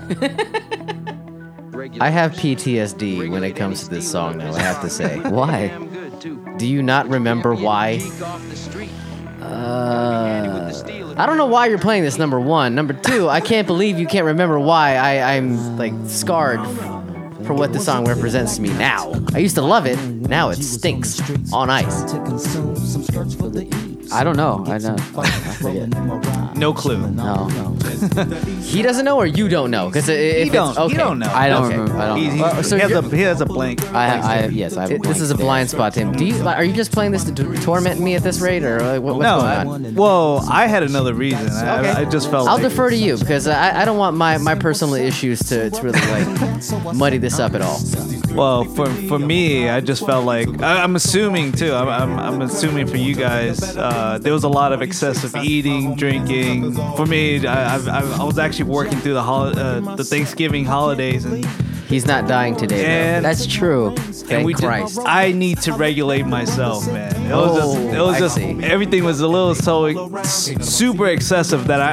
I have PTSD when it comes to this song, though, I have to say. Why? Do you not remember why? I don't know why you're playing this, number one. Number two, I can't believe you can't remember why I'm like scarred for what the song represents to me now. I used to love it. Now it stinks on ice. I don't know. I forget. No clue. No. He doesn't know, or you don't know? Because He don't know. I don't Okay. remember. I don't know. So he has a blank. Yes, I have a This is a blind spot to him. Are you just playing this to torment me at this rate, or what's going on? Well, I had another reason. Okay. I just felt I'll like defer to you because I don't want my personal issues to really like muddy this up at all. Well, for me, I just felt like I'm assuming too. I'm assuming for you guys, there was a lot of excessive eating, drinking. For me, I was actually working through the Thanksgiving holidays, and He's not dying today, though. And That's true. Thank Christ. I need to regulate myself, man. It was I just see. everything was a little super excessive that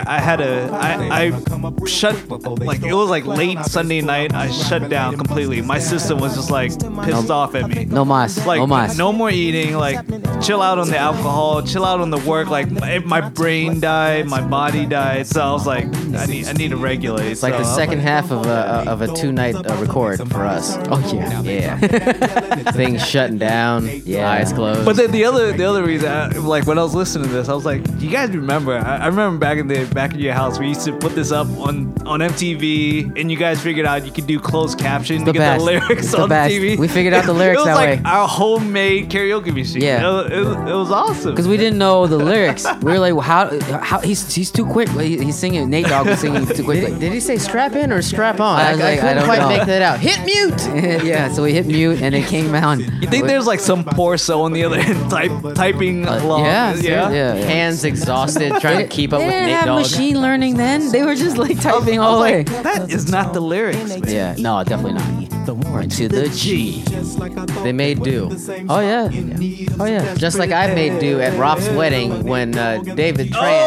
I shut, like it was like late Sunday night. I shut down completely. My system was just like pissed off at me. No mas. Like No mas. no more eating. Like chill out on the alcohol. Chill out on the work. Like my brain died. My body died. So I was like, I need to regulate. It's like the second half of a 2-night record for us. Oh yeah. Yeah. Things shutting down. Yeah. Eyes closed. But then the other reason, like when I was listening to this, I was like, "You guys remember? I remember back in your house, we used to put this up on MTV, and you guys figured out you could do closed caption to get the lyrics on TV. We figured out the lyrics it was that like way. our homemade karaoke machine. Yeah. it was awesome. Because we didn't know the lyrics. We were like, well, how he's too quick. He's singing. Nate Dogg was singing too quickly. Did he say strap in or strap on? I was like, I couldn't don't quite know. make that out. Hit mute. Yeah, so we hit mute and it came out. You think there's like some poor soul on the other end typing along? Yeah. Hands exhausted, trying to keep up They with didn't Nate have Dogg. machine learning then. They were just like typing I all was the way. like, that is not the lyrics. Man. Yeah, no, definitely not. Or to the G. They made do. Oh yeah. Oh yeah. Just like I made do at Rob's wedding when David Tran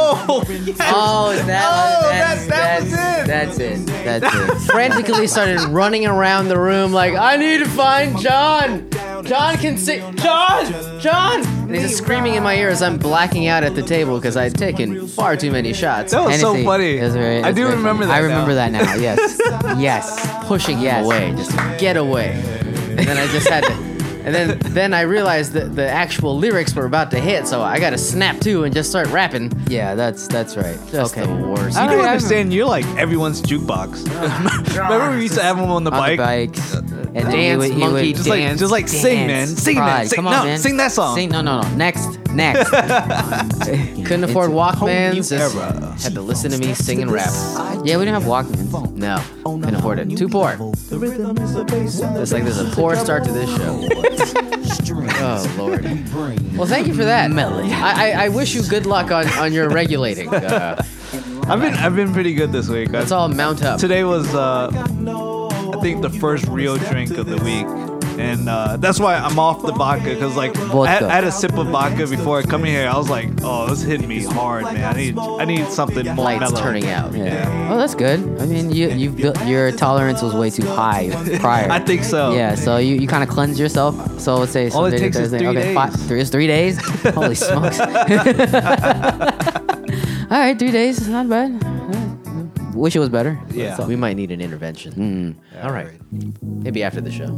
That's it. frantically started running around the room like, I need to find John. John can sing. John. And he's just screaming in my ear as I'm blacking out at the table because I'd taken far too many shots. That was so Hennessy. funny. It was very- I it's do very remember funny. that. I remember now. that now. Yes. Yes. Pushing him away, just get away. And then I just had to. And then I realized that the actual lyrics were about to hit, so I got to snap to and just start rapping. Yeah, that's right. Just the worst. You I do don't understand? You're like everyone's jukebox. Remember we used to have them on the On bike. the bikes. And then Dance, he monkey, would dance. Just like sing, man. Sing Pride. that. Come on, no, man. sing that song. Sing, no. Next. Couldn't afford Walkmans. new Just era. had to listen to me sing and rap. Yeah, we didn't have Walkmans. No, couldn't afford it. Too poor. It's like there's a poor start to this show. Oh Lord. Well, thank you for that. Melody. I wish you good luck on your regulating. I've been pretty good this week. Let's all mount up. Today was I think the first real drink of the week, and that's why I'm off the vodka because like Vodka. I had a sip of vodka before coming here. I was like, oh, this hit me hard, man. I need something more Lights mellow. turning out. Yeah. Oh, that's good. I mean, you've built your tolerance was way too high prior. I think so. Yeah, so you kind of cleanse yourself. So let's say All it Sunday to takes is Thursday. 3 days. 3 days. Holy smokes! All right, 3 days. It's not bad. Wish it was better. Yeah. So we might need an intervention. All right. Maybe after the show.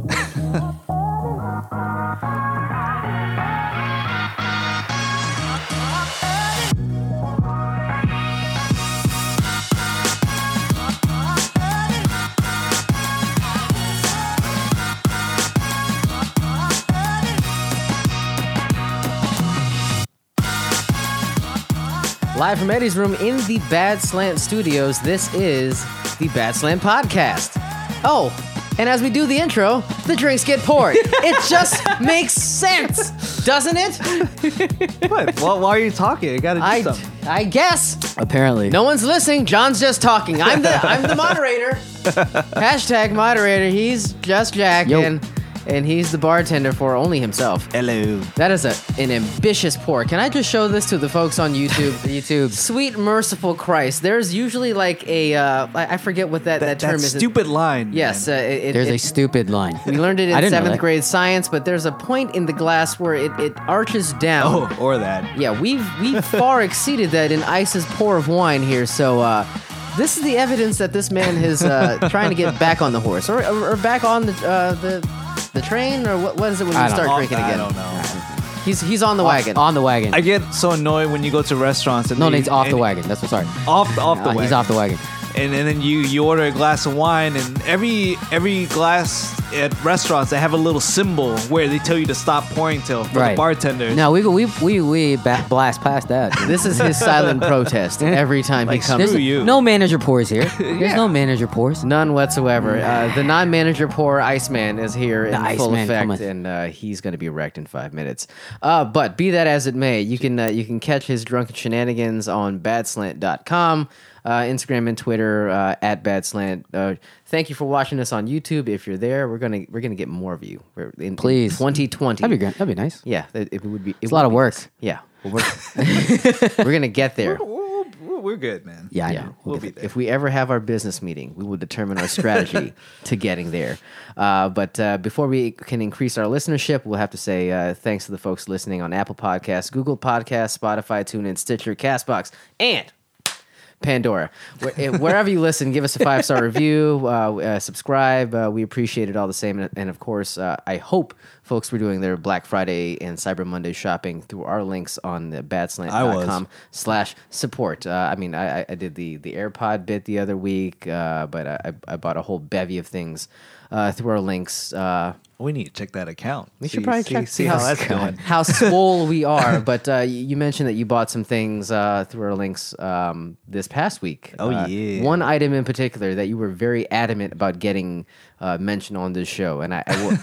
Live from Eddie's room in the Bad Slant Studios, this is the Bad Slant Podcast. Oh, and as we do the intro, the drinks get poured. It just makes sense, doesn't it? What? Why are you talking? You gotta do something. I guess. Apparently. No one's listening. John's just talking. I'm the moderator. Hashtag moderator. He's just Jack. Yo. and he's the bartender for only himself. Hello. That is an ambitious pour. Can I just show this to the folks on YouTube? YouTube. Sweet merciful Christ. There's usually like a, I forget what that term That is. stupid line. Yes. There's a stupid line. we learned it I in didn't know 7th that. grade science, but there's a point in the glass where it arches down. Oh, or that. Yeah, we've far exceeded that in Ice's pour of wine here. So this is the evidence that this man is trying to get back on the horse or back on the train, or what is it when you I don't start know. drinking I again? don't know. He's on the wagon. On the wagon. I get so annoyed when you go to restaurants and No, they- he's off the and- wagon. That's what. Sorry. Off the wagon. He's off the wagon. And then you order a glass of wine, and every glass at restaurants they have a little symbol where they tell you to stop pouring till for the bartenders. No, we blast past that. This is his silent protest every time he Like, comes. screw you. No manager pours here. There's no manager pours. None whatsoever. The non-manager pour Iceman is here in The full Iceman effect, cometh. and he's going to be wrecked in 5 minutes. But be that as it may, you can catch his drunken shenanigans on badslant.com, Instagram and Twitter at badslant. Thank you for watching us on YouTube. If you're there, we're gonna get more of you. In Please. 2020. That'd be good. That'd be nice. Yeah, it would be. It's a lot of work. Yeah, we're gonna get there. We're good, man. Yeah, I Yeah, know. We'll be there. if we ever have our business meeting, we will determine our strategy to getting there. But before we can increase our listenership, we'll have to say thanks to the folks listening on Apple Podcasts, Google Podcasts, Spotify, TuneIn, Stitcher, CastBox, and Pandora. Wherever you listen, give us a 5-star review, subscribe. We appreciate it all the same. And of course, I hope folks were doing their Black Friday and Cyber Monday shopping through our links on the badslant.com/support. I mean, I did the AirPod bit the other week, but I bought a whole bevy of things through our links. We need to check that account. We should probably check see how that's going. how swole we are. But you mentioned that you bought some things through our links this past week. Oh, yeah. One item in particular that you were very adamant about getting mentioned on this show, and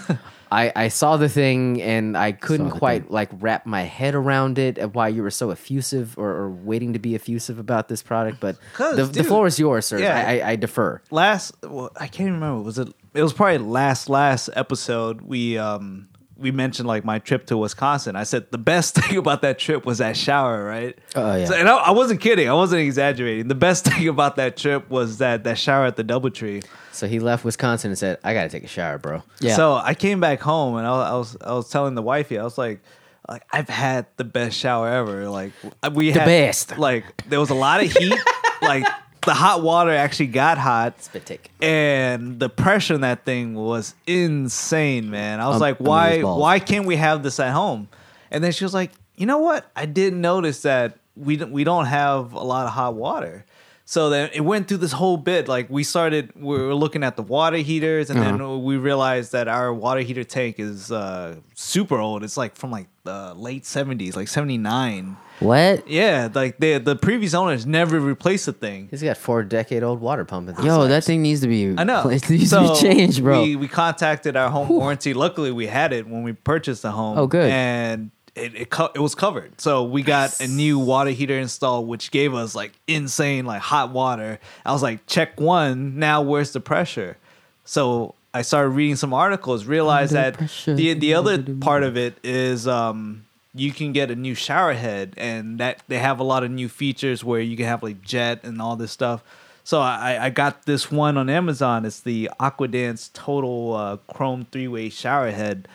I saw the thing and I couldn't quite like wrap my head around it of why you were so effusive or waiting to be effusive about this product. But 'Cause, the dude, floor is yours, sir. yeah. I defer. I can't remember. It was probably last episode we mentioned like my trip to Wisconsin. I said the best thing about that trip was that shower, right? Oh, yeah. So, and I wasn't kidding. I wasn't exaggerating. The best thing about that trip was that shower at the DoubleTree. So he left Wisconsin and said, "I got to take a shower, bro." Yeah. So I came back home and I was telling the wifey, I was like I've had the best shower ever. Like we had best. Like there was a lot of heat. Like the hot water actually got hot. Spit take. And the pressure in that thing was insane, man. I was like, amazing balls. why can't we have this at home? And then she was like, you know what? I didn't notice that we don't have a lot of hot water. So then it went through this whole bit. Like we were looking at the water heaters, and then we realized that our water heater tank is super old. It's like from like the late 70s, like 79. What? Yeah, like the previous owners never replaced the thing. He's got 4-decade-old water pump in this. Yo, that thing needs to be. I know. It needs to be changed, bro. We contacted our home warranty. Luckily, we had it when we purchased the home. Oh, good. And it was covered. So we got a new water heater installed, which gave us like insane like hot water. I was like, check one. Now where's the pressure? So I started reading some articles. Realized Under that pressure. the other part of it is you can get a new shower head, and that they have a lot of new features where you can have like jet and all this stuff. So I got this one on Amazon. It's the Aquadance Total Chrome 3-way shower head.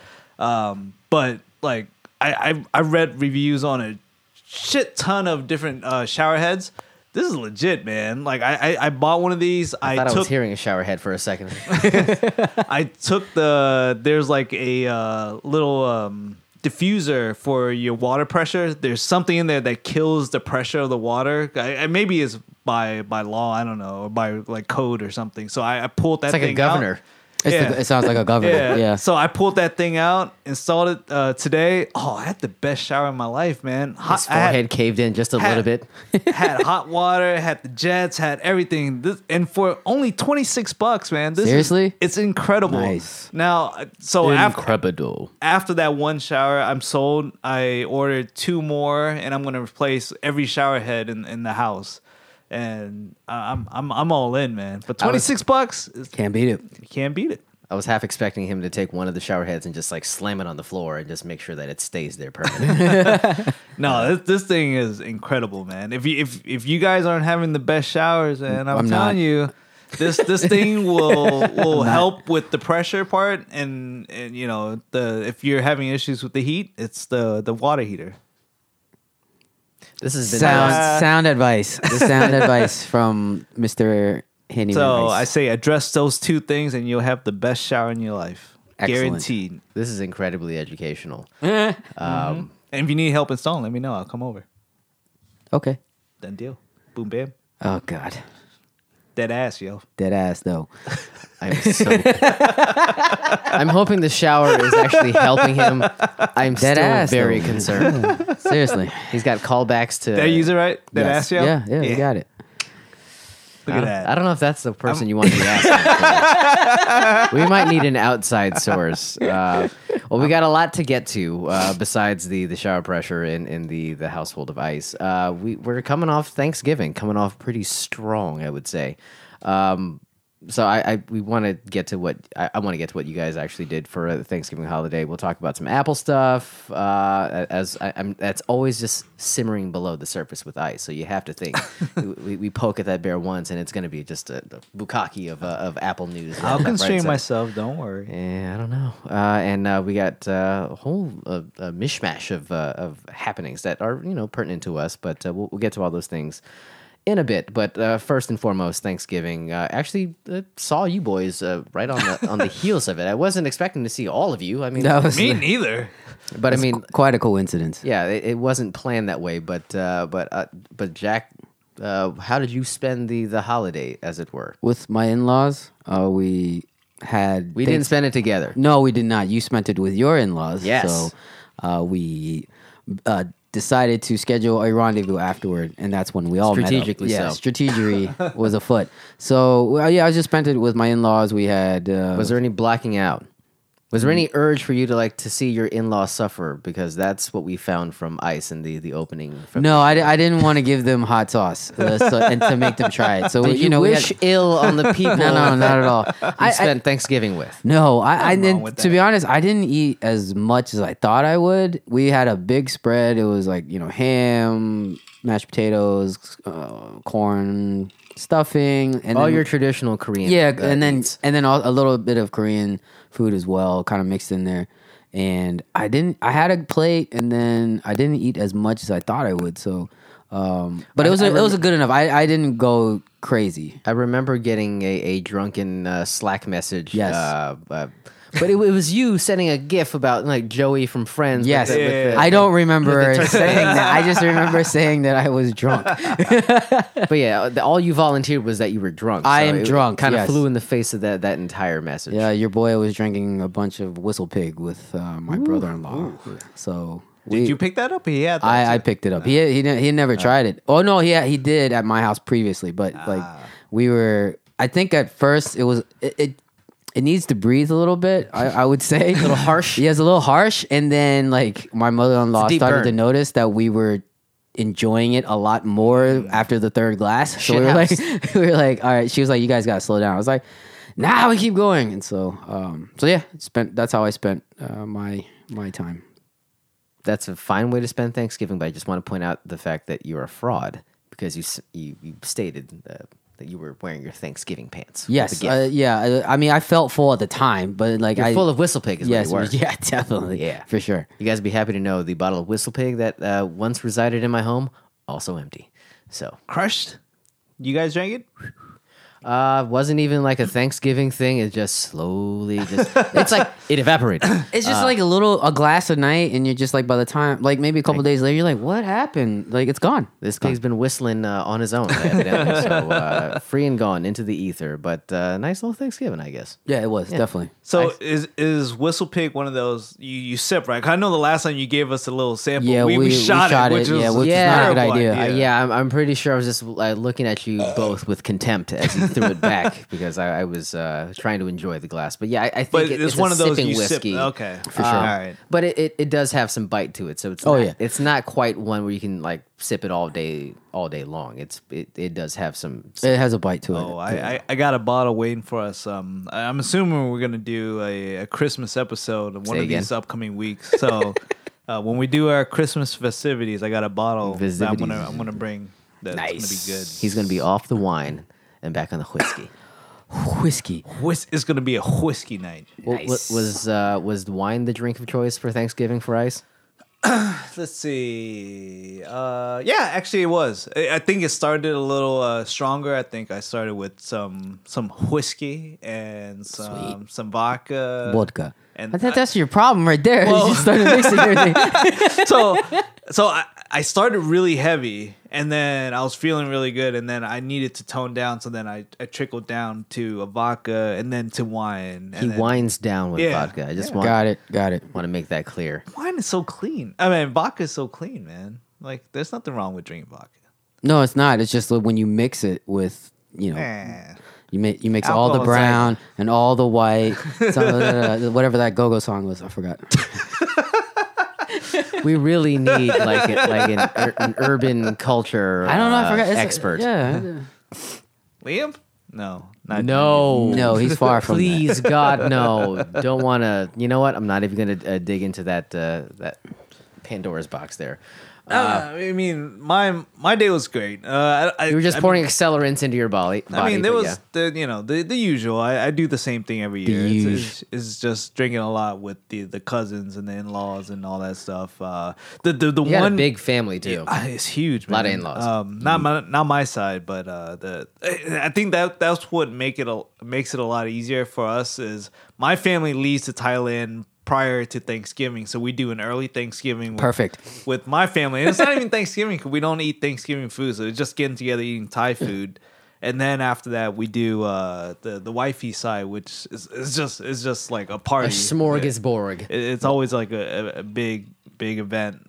But like I read reviews on a shit ton of different shower heads. This is legit, man. Like I bought one of these. I thought I was hearing a shower head for a second. I took there's like a little diffuser for your water pressure. There's something in there that kills the pressure of the water. Maybe it's by law, I don't know, or by like code or something. So I pulled that It's like thing a governor. out. It sounds like a governor. Yeah. So I pulled that thing out, installed it today. Oh, I had the best shower of my life, man. His forehead caved in just a little bit. Had hot water, had the jets, had everything. And for only $26, man. Seriously? It's incredible. Nice. Now, so Incredible. after that one shower, I'm sold. I ordered 2 more, and I'm gonna replace every shower head in the house. And I'm all in, man. But $26, Can't beat it. you can't beat it. I was half expecting him to take one of the shower heads and just like slam it on the floor and just make sure that it stays there permanently. No, this thing is incredible, man. If you guys aren't having the best showers, and I'm telling you, this thing will help with the pressure part, and you know, if you're having issues with the heat, it's the water heater. This has been sound advice. The sound advice from Mr. Handyman. So Rice. I say address those two things, and you'll have the best shower in your life, Excellent. guaranteed. This is incredibly educational. And if you need help installing, let me know. I'll come over. Okay. Done deal. Boom, bam. Oh God. Dead ass, yo. Dead ass though. I'm hoping the shower is actually helping him. I'm Dead still ass, very though. concerned. Seriously. He's got callbacks to. Did I use it right? Dead Yes. ass, yo? Yeah, you got it. Look at that. I don't know if that's the person you want to be asking. We might need an outside source. Well, we got a lot to get to besides the shower pressure in the household of Ice. We're coming off Thanksgiving, coming off pretty strong, I would say. So we want to get to what I want to get to what you guys actually did for the Thanksgiving holiday. We'll talk about some Apple stuff. That's always just simmering below the surface with Ice. So you have to think we poke at that bear once, and it's going to be just a bukkake of Apple news. I'll left, right, constrain center. myself. Don't worry. Yeah, I don't know. And we got a whole mishmash of happenings that are pertinent to us, but we'll get to all those things in a bit. But first and foremost, Thanksgiving. Actually, saw you boys right on the heels of it. I wasn't expecting to see all of you. I mean, That was Me neither. but I mean, quite a coincidence. yeah, it wasn't planned that way. But Jack, how did you spend the holiday, as it were? With my in-laws, we had We didn't spend it together. No, we did not. You spent it with your in-laws. Yes. So we decided to schedule a rendezvous afterward, and that's when we all Strategically met up. Yeah, so. strategy was afoot. So yeah, I just spent it with my in-laws. We had Was there any blacking out? Was there any urge for you to see your in-laws suffer? Because that's what we found from Ice in the opening. From No, I didn't want to give them hot sauce and to make them try it. So Did you we wish had, ill on the people? no, not at all. You spent Thanksgiving with. No, I Nothing wrong didn't. with To that. be honest, I didn't eat as much as I thought I would. We had a big spread. It was like ham, mashed potatoes, corn, stuffing, and All then, your traditional Korean. yeah, and then eats. a little bit of Korean food as well, kind of mixed in there. And I had a plate, and then I didn't eat as much as I thought I would. So, but it was it was a good enough. I didn't go crazy. I remember getting a drunken Slack message. Yes. But it was you sending a GIF about like Joey from Friends. Yes, with the- I don't remember turkey. saying that. I just remember saying that I was drunk. But yeah, all you volunteered was that you were drunk. I am drunk, Kind of yes. flew in the face of that entire message. Yeah, your boy was drinking a bunch of Whistle Pig with my brother-in-law. So Did you pick that up? He had that. I too. picked it up. He had never tried it. Oh no, he did at my house previously, but like we were. I think at first it needs to breathe a little bit. I would say a little harsh. Yeah, it's a little harsh. And then like my mother-in-law It's a deep started burn. to notice that we were enjoying it a lot more after the third glass. So we were like, all right. She was like, you guys gotta slow down. I was like, nah, we keep going. And so yeah, that's how I spent my time. That's a fine way to spend Thanksgiving, but I just want to point out the fact that you're a fraud because you stated that you were wearing your Thanksgiving pants. with Yes, the GIF. yeah. I mean, I felt full at the time, but like You're full of Whistle Pig, is yes, what you were. yeah, definitely, Yeah. for sure. You guys would be happy to know the bottle of Whistle Pig that once resided in my home, also empty. So, Crushed. You guys drank it? wasn't even like a Thanksgiving thing. It just slowly it's like it evaporated. It's just like a glass a night, and you're just like by the time like maybe a couple days later, you're like, what happened? Like it's gone. This pig's been whistling on his own, evidently. So free and gone into the ether. But nice little Thanksgiving, I guess. Yeah, it was definitely. So is Whistle Pig one of those you sip, right? 'Cause I know the last time you gave us a little sample, Yeah, we we shot shot it, it, which yeah, was which is not a good terrible idea. Yeah, I'm pretty sure I was just looking at you both with contempt as you threw it back because I was trying to enjoy the glass. But yeah, I think But it's one a of those sipping you whiskey. sip. Okay, For sure. All right. But it does have some bite to it, so it's it's not quite one where you can like sip it all day long. It does have some. It has a bite to it. Oh, I got a bottle waiting for us. I'm assuming we're gonna do a Christmas episode one Say of again? these upcoming weeks. So when we do our Christmas festivities, I got a bottle that I'm gonna bring. That's gonna be good. He's gonna be off the wine and back on the whiskey. Whiskey. It's gonna be a whiskey night. Was was wine the drink of choice for Thanksgiving for Ice? Let's see. Yeah, actually, it was. I think it started a little stronger. I think I started with some whiskey and some vodka, Vodka. And I thought that's your problem right there. Well- You just started mixing everything. so I started really heavy, and then I was feeling really good, and then I needed to tone down. So then I trickled down to a vodka, and then to wine. He winds down with vodka. I just want Got it. want to make that clear. Wine is so clean. I mean, vodka is so clean, man. Like, there's nothing wrong with drinking vodka. No, it's not. It's just that when you mix it with, Eh. you mix all the Alcohol's brown and all the white, whatever that go-go song was. I forgot. We really need like an urban culture. I don't know. I forgot. It's expert. Yeah. Liam? No, not No, No, he's far from that. Please, God, no. Don't want to. You know what? I'm not even going to dig into that Pandora's box there. I mean, my day was great. You were just pouring accelerants into your body. I mean, there but was the usual. I do the same thing every year. It's just drinking a lot with the cousins and the in-laws and all that stuff. The you got one a big family too. it's huge. A lot of man. in-laws. Not my side, but I think that's what makes it a lot easier for us. Is my family leaves to Thailand prior to Thanksgiving, so we do an early Thanksgiving. Perfect. With my family, and it's not even Thanksgiving because we don't eat Thanksgiving food, so it's just getting together eating Thai food, and then after that we do the wifey side, which is just like a party, A smorgasbord. It's always like a big event.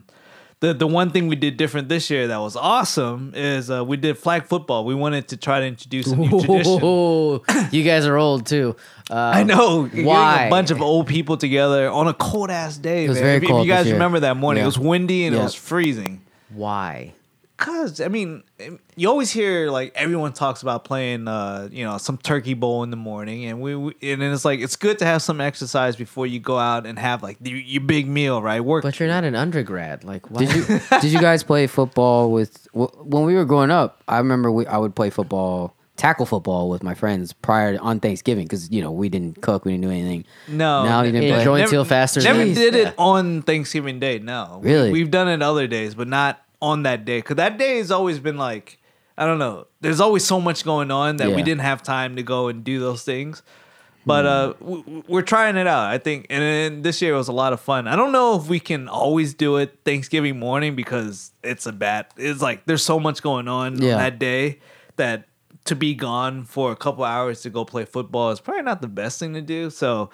The one thing we did different this year that was awesome is we did flag football. We wanted to try to introduce a new tradition. Oh, you guys are old too. I know. You're Why? getting a bunch of old people together on a cold ass day. was man. very If cold you guys this year. remember that morning, Yeah. it was windy and Yeah. it was freezing. Why? Cause I mean, you always hear like everyone talks about playing, some turkey bowl in the morning, and and then it's like it's good to have some exercise before you go out and have like your big meal, right? Work. But you're not an undergrad. Like, why? Did you guys play football when we were growing up? I remember I would play tackle football with my friends on Thanksgiving because we didn't cook, we didn't do anything. No, Now you didn't Yeah, play. joint seal faster. Never than- did Yeah. it on Thanksgiving Day. No, Really? We've done it other days, but not on that day. Because that day has always been like, I don't know. There's always so much going on that we Yeah. didn't have time to go and do those things. But we're trying it out, I think. And then this year was a lot of fun. I don't know if we can always do it Thanksgiving morning because it's like there's so much going on that day that to be gone for a couple hours to go play football is probably not the best thing to do. So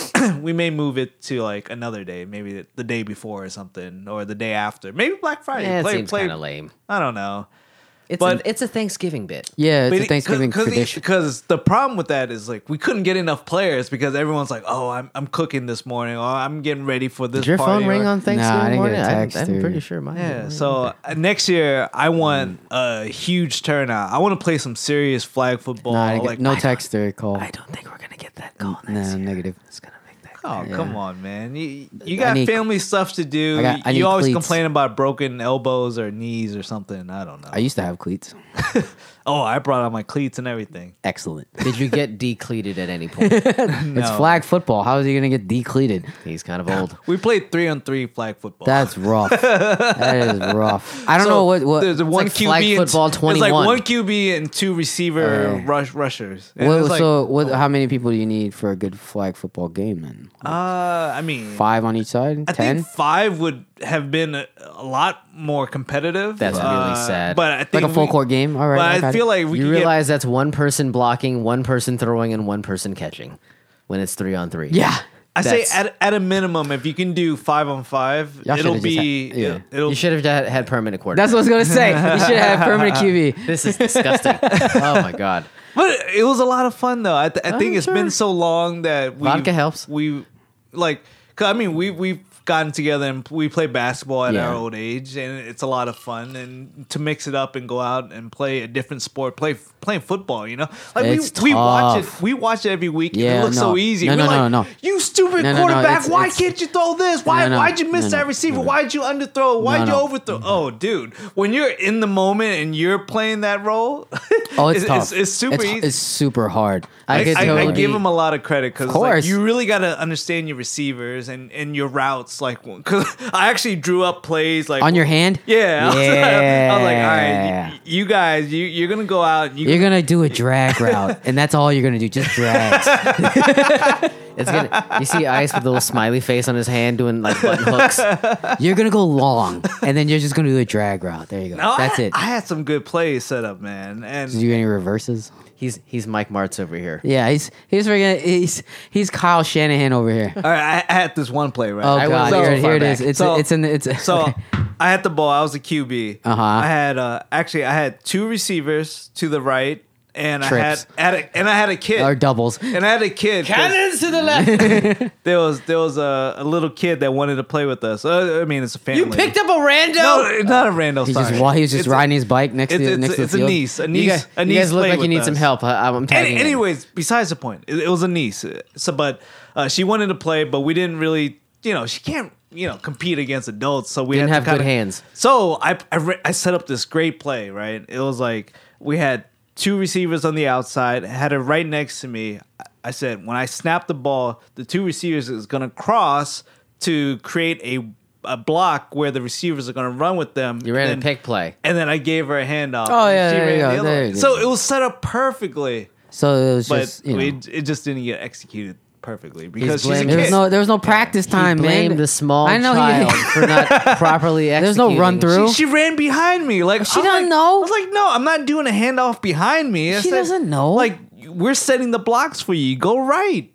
we may move it to like another day, maybe the day before or something, or the day after. Maybe Black Friday. Yeah, it seems kind of lame. I don't know. It's a Thanksgiving bit. Yeah, it's a Thanksgiving tradition. Because the problem with that is like we couldn't get enough players because everyone's like, oh, I'm cooking this morning, or I'm getting ready for this. Did your party, phone ring or- on Thanksgiving Nah, I didn't get morning? a text, I'm dude. pretty sure mine. Yeah, didn't. so next year I want a huge turnout. I want to play some serious flag football. No text or call. I don't think we're gonna get that call Nah, next year. negative. It's gonna make that. Oh, Yeah. come on, man. You got need- family stuff to do. I need You always cleats. complain about broken elbows or knees or something. I don't know. I used to have cleats. Oh, I brought out my cleats and everything. Excellent. Did you get decleated at any point? It's flag football. How is he gonna get decleated? He's kind of old. We played 3-on-3 flag football. That's rough. That is rough. I don't know what. There's a one like QB flag and football It's like 21. one QB and two receiver rushers. And it's like, How many people do you need for a good flag football game? Then I mean, 5 on each side. I 10. think 5 would have been a lot more competitive. That's really sad. But I think Like a full court game. All right. But I I got feel it. like we You could realize that's one person blocking, one person throwing, and one person catching when it's 3-on-3. Yeah. I say That's- at a minimum, if you can do 5-on-5, Y'all it'll should've just be had- yeah. it'll You should have had permanent quarterback. That's what I was gonna say. You should have permanent QB. This is disgusting. Oh my god. But it was a lot of fun though. I think it's sure. been so long that Vodka helps. We like, 'cause, I mean, we've gotten together and we play basketball at Yeah. our old age, and it's a lot of fun. And to mix it up and go out and play a different sport, playing football, you know, like It's we watch it. tough. We watch it every week. Yeah, and it looks no. so easy. No, We're no, like, no. You stupid No, no, no, quarterback! Why it's- can't you throw this? Why'd you miss No, that no, receiver? no. Why'd you underthrow? Why'd you No. overthrow? Oh, dude, when you're in the moment and you're playing that role, Oh, it's tough. It's super easy. It's super hard. I could I totally give him a lot of credit because course. you really got to understand your receivers and your routes. Like, because I actually drew up plays like On your hand? Yeah, I was like, all right, Yeah. you guys, you're gonna go out. You're gonna do a drag route, and that's all you're gonna do, just drags. It's gonna. You see Ice with a little smiley face on his hand doing like button hooks. You're gonna go long, and then you're just gonna do a drag route. There you go. No, That's it. I had some good plays set up, man, and Did you do any reverses? He's Mike Martz over here. Yeah, he's Kyle Shanahan over here. all right, I had this one play right. Oh I god, was so here far it is. back. It's So- it's in the, it's So okay. I had the ball. I was a QB. Uh-huh. I had I had two receivers to the right, and Trips. I had a kid. Or doubles. And I had a kid. 'cause to the left. There was a little kid that wanted to play with us. I mean, it's a family. You picked up a rando. No, it's not a random. He sorry. was just It's a- riding his bike next to It's, next to the it's a field. niece. A You niece. guys, a you niece guys look played like you with need us. some help. I'm tagging. in. Anyways, besides the point, it was a niece. So, but she wanted to play, but we didn't really. She can't. Compete against adults. So we Didn't had have to good kinda- hands. So I set up this great play. Right. It was like we had two receivers on the outside. Had it right next to me. I said when I snap the ball, the two receivers is gonna cross to create a block where the receivers are gonna run with them. You ran and a pick play. and then I gave her a handoff. Oh, and yeah, she there you ran go, the other there way. you go. So it was set up perfectly, So it was but just it just didn't get executed perfectly because she's a blaming- kid. there was no practice time, He blamed man. the small I know child for not properly There's executing. no run through. She ran behind me. Like She I'm doesn't like- know. I was like, no, I'm not doing a handoff behind me. I She said, doesn't know. Like we're setting the blocks for you. Go right.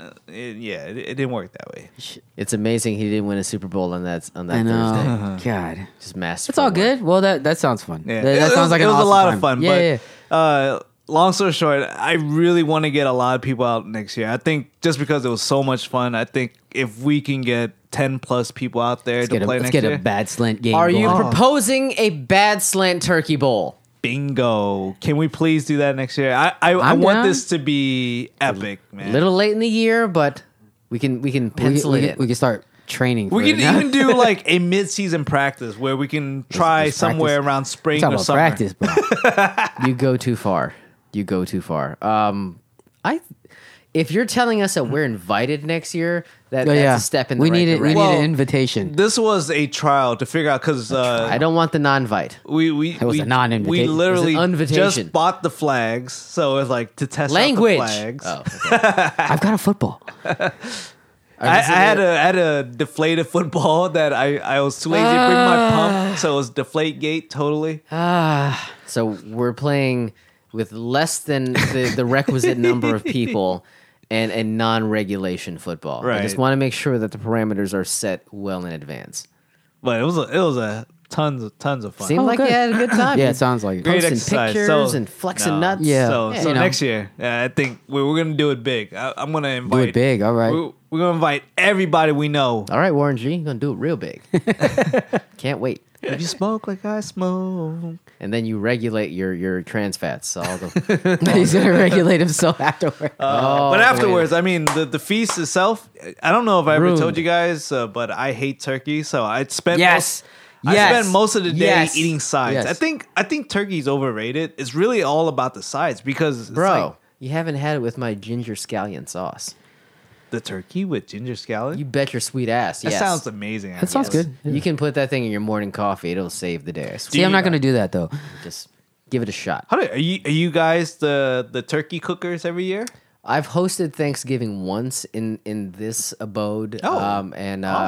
It didn't work that way. It's amazing he didn't win a Super Bowl on that I Thursday. know. God. Just masterful. It's all work. good. Well, that sounds fun. Yeah, That it sounds was, like it an was awesome a lot time. of fun. Yeah, but long story short, I really want to get a lot of people out next year. I think just because it was so much fun, I think if we can get 10 plus people out there to play Let's next get year, a bad slant game. Are you going. proposing a bad slant turkey bowl? bingo! Can we please do that next year? I I'm want down. this to be epic, A man. little late in the year, but we can pencil it in. We can start training. We for can it now. even do like a mid-season practice where we can try Just somewhere practice. around spring Talk or about summer. practice, bro. You go too far. You go too far. If you're telling us that we're invited next year, that's a step in the we right need it. We direction. need Well, an invitation. This was a trial to figure out because I don't want the non-vite. we was a non-invitation. We literally It was an invitation. just bought the flags, so it's like to test Language. out the flags. Oh, okay. I've got a football. I had a deflated football that I was too lazy to bring my pump, so it was deflate gate totally. So we're playing with less than the requisite number of people and a non-regulation football. I just Right. want to make sure that the parameters are set well in advance. But it was a tons of fun. Seemed like good. you had a good time. Yeah, it sounds like it. Great Posting exercise. pictures So- and flexing No. nuts. Yeah. So, Yeah, so you know. next year, I think we're gonna do it big. I'm gonna invite. Do it big. All right. We're gonna invite everybody we know. All right, Warren G, you're gonna do it real big. Can't wait. If you smoke like I smoke, And then you regulate your trans fats. So I'll go. He's gonna regulate himself afterward. but afterwards, I mean, the feast itself. I don't know if I ever Ruined. told you guys, but I hate turkey. So I spent Yes. I Yes. spent most of the day Yes. eating sides. Yes. I think turkey's overrated. It's really all about the sides because it's Bro, like you haven't had it with my ginger scallion sauce. the turkey with ginger scallion. You bet your sweet ass. That Yes. sounds amazing. That sounds actually. good. You can put that thing in your morning coffee. It'll save the day. I swear. See, I'm not gonna do that though. Just give it a shot. Are you guys the turkey cookers every year? I've hosted Thanksgiving once in this abode. Oh, and awesome.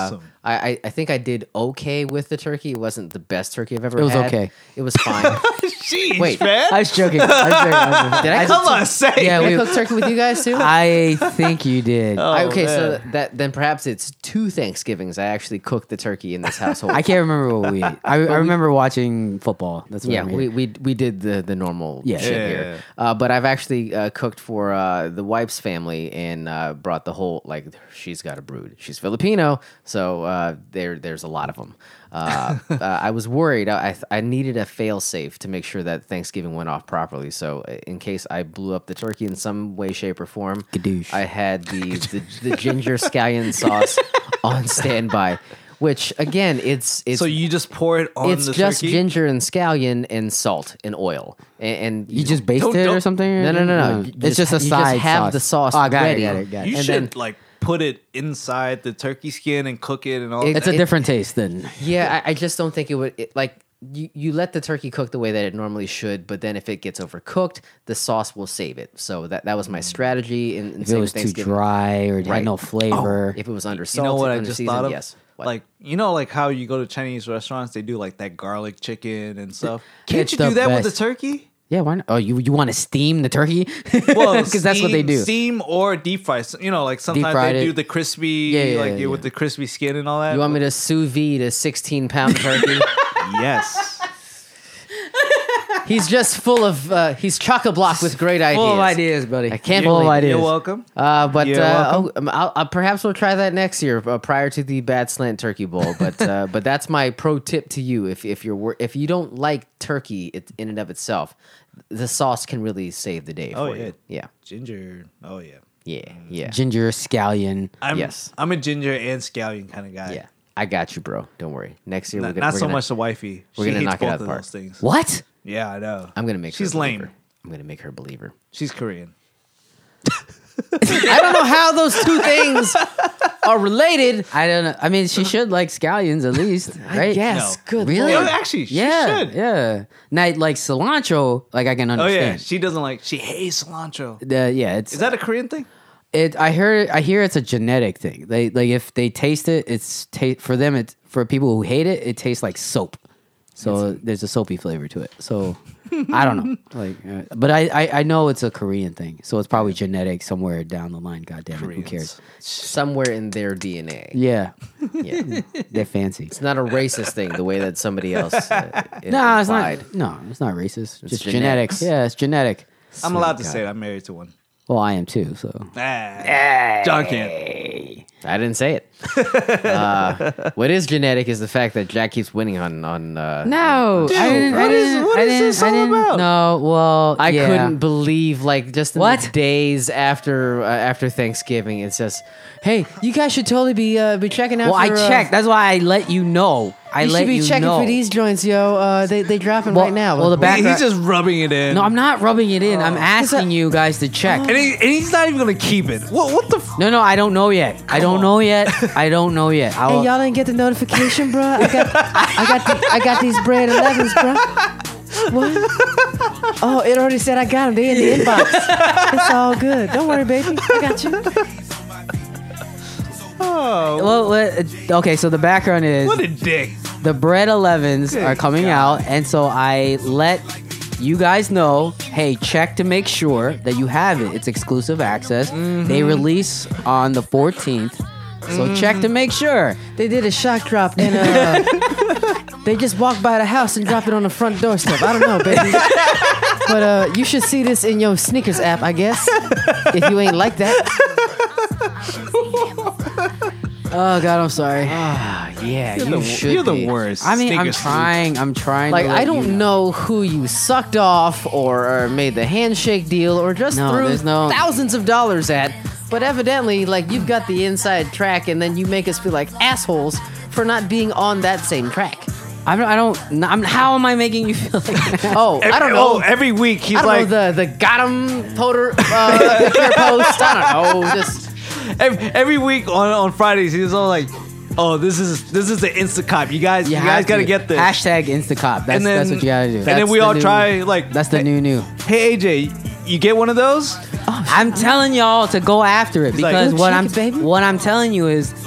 I think I did okay with the turkey. It wasn't the best turkey I've ever had. It was okay. It was fine. Jeez, Wait. man. I was joking. Did I Come on, say Yeah, it. Did I cook turkey with you guys too? I think you did. Okay, so man. then perhaps it's 2 Thanksgivings I actually cooked the turkey in this household. I can't remember what we ate. I remember watching football. That's what Yeah, I mean. we did the normal Yeah. shit Yeah, here. But I've actually cooked for the wife's family and brought the whole, like, she's got a brood. She's Filipino, so there's a lot of them. I was worried. I needed a fail safe to make sure that Thanksgiving went off properly. So in case I blew up the turkey in some way, shape, or form, Gadoosh. I had the ginger scallion sauce on standby. Which again, it's So you just pour it on it's the just turkey? ginger and scallion and salt and oil, and You just based Don't- it or don't- something? no. You It's just a you side have sauce. the sauce Oh, got ready. it. You And should then- like put it inside the turkey skin and cook it and all It- It's that. a different taste then. Yeah, I just don't think it would like. You let the turkey cook the way that it normally should, but then if it gets overcooked, the sauce will save it. So that was my strategy. In If it was too dry or it Right. had no flavor. If it was under You salt, know what I under just seasoned, thought of? yes. What? Like, you know, like how you go to Chinese restaurants, they do like that garlic chicken and stuff. Can't It's you the do that with the best. turkey? Yeah, why not? Oh, you want to steam the turkey? Well, Because that's what they do. Steam or deep fry. You know, like sometimes fried they it. do the crispy, Yeah, with the crispy skin and all that. You want me to sous vide a 16-pound turkey? Yes. He's just full of. He's chock-a-block with great ideas. Full of ideas, buddy. I can't Full of believe it. ideas. You're welcome. But You're welcome. perhaps we'll try that next year, prior to the Bad Slant Turkey Bowl. But but that's my pro tip to you. If you don't like turkey in and of itself, the sauce can really save the day Oh, for yeah. you. Yeah, Ginger. Oh yeah. yeah. Ginger, scallion. I'm a ginger and scallion kind of guy. Yeah, I got you, bro. Don't worry. Next year Not, we're not we're so gonna, much the wifey. we're She gonna hates knock it both out of of the park. those things. What? Yeah, I know. I'm gonna make. She's her a lame. believer. I'm gonna make her a believer. She's Korean. I don't know how those two things are related. I don't know. I mean, she should like scallions at least, right? Yes, No. good. Really? Yeah, Lord. actually, she Yeah, should. yeah. Now, like cilantro, like I can Oh yeah, understand. she doesn't like. She hates cilantro. Yeah, it's Is that a Korean thing? I hear it's a genetic thing. They like if they taste it, for them. It's for people who hate it. It tastes like soap. So there's a soapy flavor to it. So I don't know. Like, but I know it's a Korean thing. So it's probably genetic somewhere down the line. God damn it, who Koreans. cares? Somewhere in their DNA. Yeah, Yeah. they're fancy. It's not a racist thing the way that somebody else. No, it's implied. not. No, it's not racist. Just genetics. genetics. Yeah, it's genetic. I'm allowed to God. say it. I'm married to one. Well, I am too. So John can't. I didn't say it. What is genetic is the fact that Jack keeps winning on. no, Dude, I didn't. what is this all about? No, well, I yeah. couldn't believe, like, just in What? the days after Thanksgiving, it says, "Hey, you guys should totally be checking out." Well, I for, checked. That's why I let you know. I You let should be you checking know. for these joints, yo. They dropping Well- right now. well, the back- He's just rubbing it in. No, I'm not rubbing it in. I'm asking you guys to check. And he's not even gonna keep it. What the? No, I don't know yet. I don't know yet. I don't know yet. Hey, y'all didn't get the notification, bro? I got these bread 11s, bro. What? Oh, it already said I got them. They in the inbox. It's all good. Don't worry, baby. I got you. Oh, Well, okay. So the background is what a dick. the bread 11s Good are coming God. out, and so I let you guys know. Hey, check to make sure that you have it. It's exclusive access. They release on the 14th, so check to make sure. They did a shock drop and they just walked by the house and dropped it on the front doorstep. I don't know, baby. But you should see this in your Snickers app, I guess. If you ain't like that. Oh God, I'm sorry. Yeah, You're the worst. I mean, Snickers I'm trying. Like, to let I don't you know who you sucked off or made the handshake deal or just No, threw there's no- thousands of dollars at, but evidently, like, you've got the inside track and then you make us feel like assholes for not being on that same track. How am I making you feel like that? Oh, I don't know. Every week he's I don't like, know, the got 'em picture post. I don't know. Just every week on Fridays he's all like, oh, this is the Instacop. You guys have gotta to. get this. Hashtag Instacop. That's what you gotta do. And then That's we the all new- try like, That's the new. Hey AJ, you get one of those? I'm telling y'all to go after it like, because "Go what check I'm it, baby." what I'm telling you is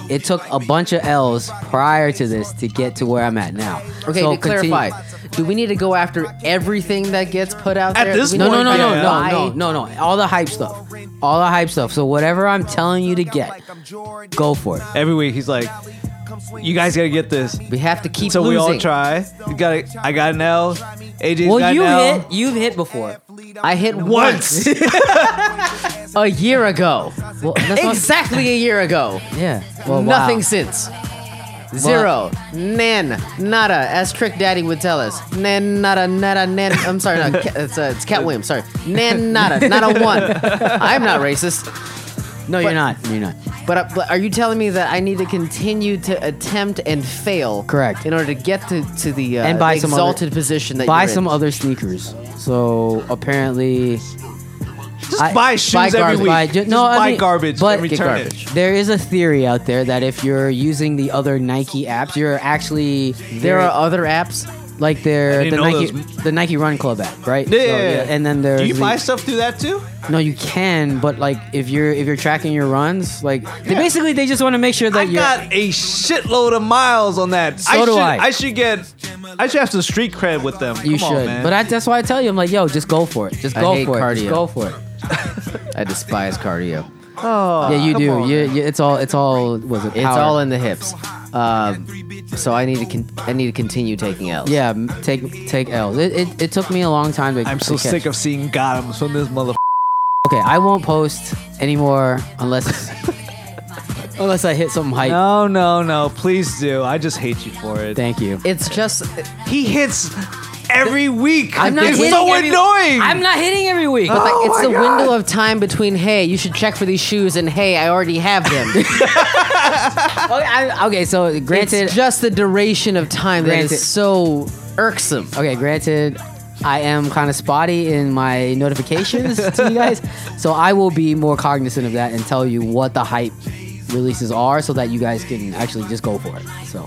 it took a bunch of L's prior to this to get to where I'm at now. Okay, So to clarify, do we need to go after everything that gets put out At there? this Do we point, need to buy- No. All the hype stuff. All the hype stuff. So whatever I'm telling you to get, go for it. Every week he's like, "You guys gotta get this." We have to keep So losing. we all try. I got an L. AJ's Well, got an L. you've hit before. I hit once a year ago. Well, that's not- Exactly a year ago. yeah. Well, Nothing wow. since. Zero. Nan. Nada. As Trick Daddy would tell us. Nan. Nada. Nada. Nan. I'm sorry. No, it's Cat Williams. Sorry. Nan. Nada. Not a one. I'm not racist. No, you're not. You're not. But are you telling me that I need to continue to attempt and fail? Correct. In order to get to the And buy some exalted position that Buy you're some in? other sneakers. So apparently, Just buy shoes buy every garbage. week. Buy- Just no, I buy mean, garbage but- and Get return garbage. it. there is a theory out there that if you're using the other Nike apps, you're actually There are other apps. like I they're didn't the know Nike those. the Nike Run Club app, right? Yeah, So, yeah, yeah. And then there's Do you the- buy stuff through that too? No, you can, but like if you're tracking your runs, like they just want to make sure that I you're. got a shitload of miles on that. So do I. I should have some street cred with them. You Come should, on, man. but that's why I tell you, I'm like, yo, just go for it. Just I go hate for it. cardio. Just go for it. I despise cardio. oh, Yeah, you come do. on, man. It's all. Was it? It's power? all in the hips. So I need to continue taking L's. Yeah, take L's. It took me a long time to. I'm so to catch. sick of seeing Gothams from this mother. Okay, I won't post anymore unless I hit something hype. No. Please do. I just hate you for it. Thank you. It's just He hits every week. I'm not it's hitting so every- annoying. I'm not hitting every week. but like Oh it's my the God. window of time between hey, you should check for these shoes and hey, I already have them. Okay, so granted, It's just the duration of time that Granted. is so irksome. granted, I am kind of spotty in my notifications to you guys, so I will be more cognizant of that and tell you what the hype releases are, so that you guys can actually just go for it. So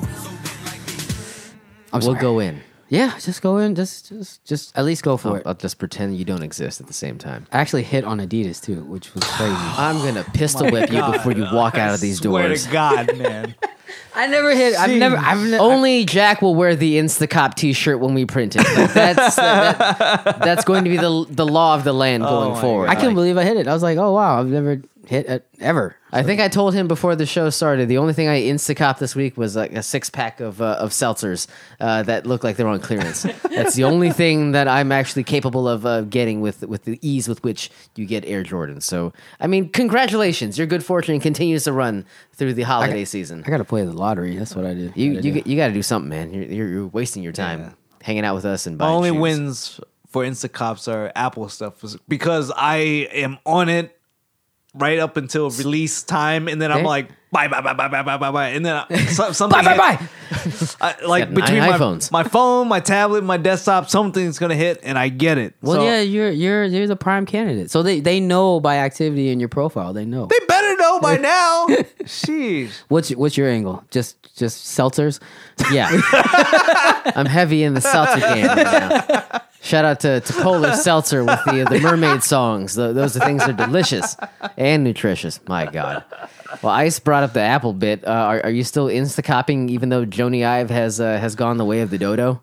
We'll go in. Yeah, just go in. Just at least go for it. I'll just pretend you don't exist at the same time. I actually hit on Adidas too, which was crazy. I'm gonna pistol whip you before you walk out of these Swear doors. to God, man. I never hit. I've never. Only Jack will wear the Instacop T-shirt when we print it. Like, that's going to be the law of the land going my forward. I can't believe I hit it. I was like, oh wow, I've never hit it ever. I think I told him before the show started. The only thing I Instacop this week was like a 6-pack of seltzers that looked like they were on clearance. That's the only thing that I'm actually capable of getting with the ease with which you get Air Jordans. So I mean, congratulations! Your good fortune continues to run through the holiday season. I gotta play the lottery. That's what I do. You got to do something, man. You're wasting your time hanging out with us and My buying only shoes. wins for Instacops are Apple stuff because I am on it right up until release time, and then I'm Okay. like buy, and then something Bye. like Got between 9 iPhones. my phone, my tablet, my desktop, something's gonna hit, and I get it. Well, So, yeah, you're the prime candidate. So they know by activity in your profile. They know. they better know by now. Sheesh. What's your angle? Just seltzers. Yeah. I'm heavy in the seltzer game right now. Shout out to Polar Seltzer with the mermaid songs. Those things are delicious and nutritious. My God. Well, Ice brought up the Apple bit. Are you still Instacopping even though Joni Ive has gone the way of the dodo?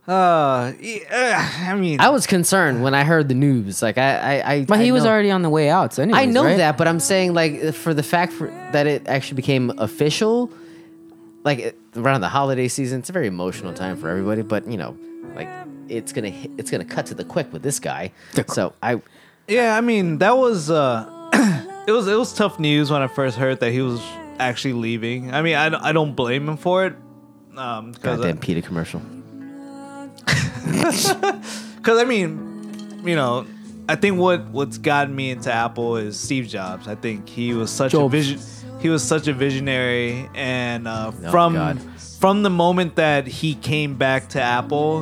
I mean, I was concerned when I heard the news. Like But he was know- already on the way out. So anyways, I know right? that, but I'm saying like for the fact that it actually became official, like around the holiday season, it's a very emotional time for everybody. But you know, like it's gonna cut to the quick with this guy. So yeah, I mean that was it was tough news when I first heard that he was actually leaving. I mean, I don't blame him for it. Because goddamn PETA commercial. I mean, you know, I think what's gotten me into Apple is Steve Jobs. I think he was such a visionary, and God. from the moment that he came back to Apple,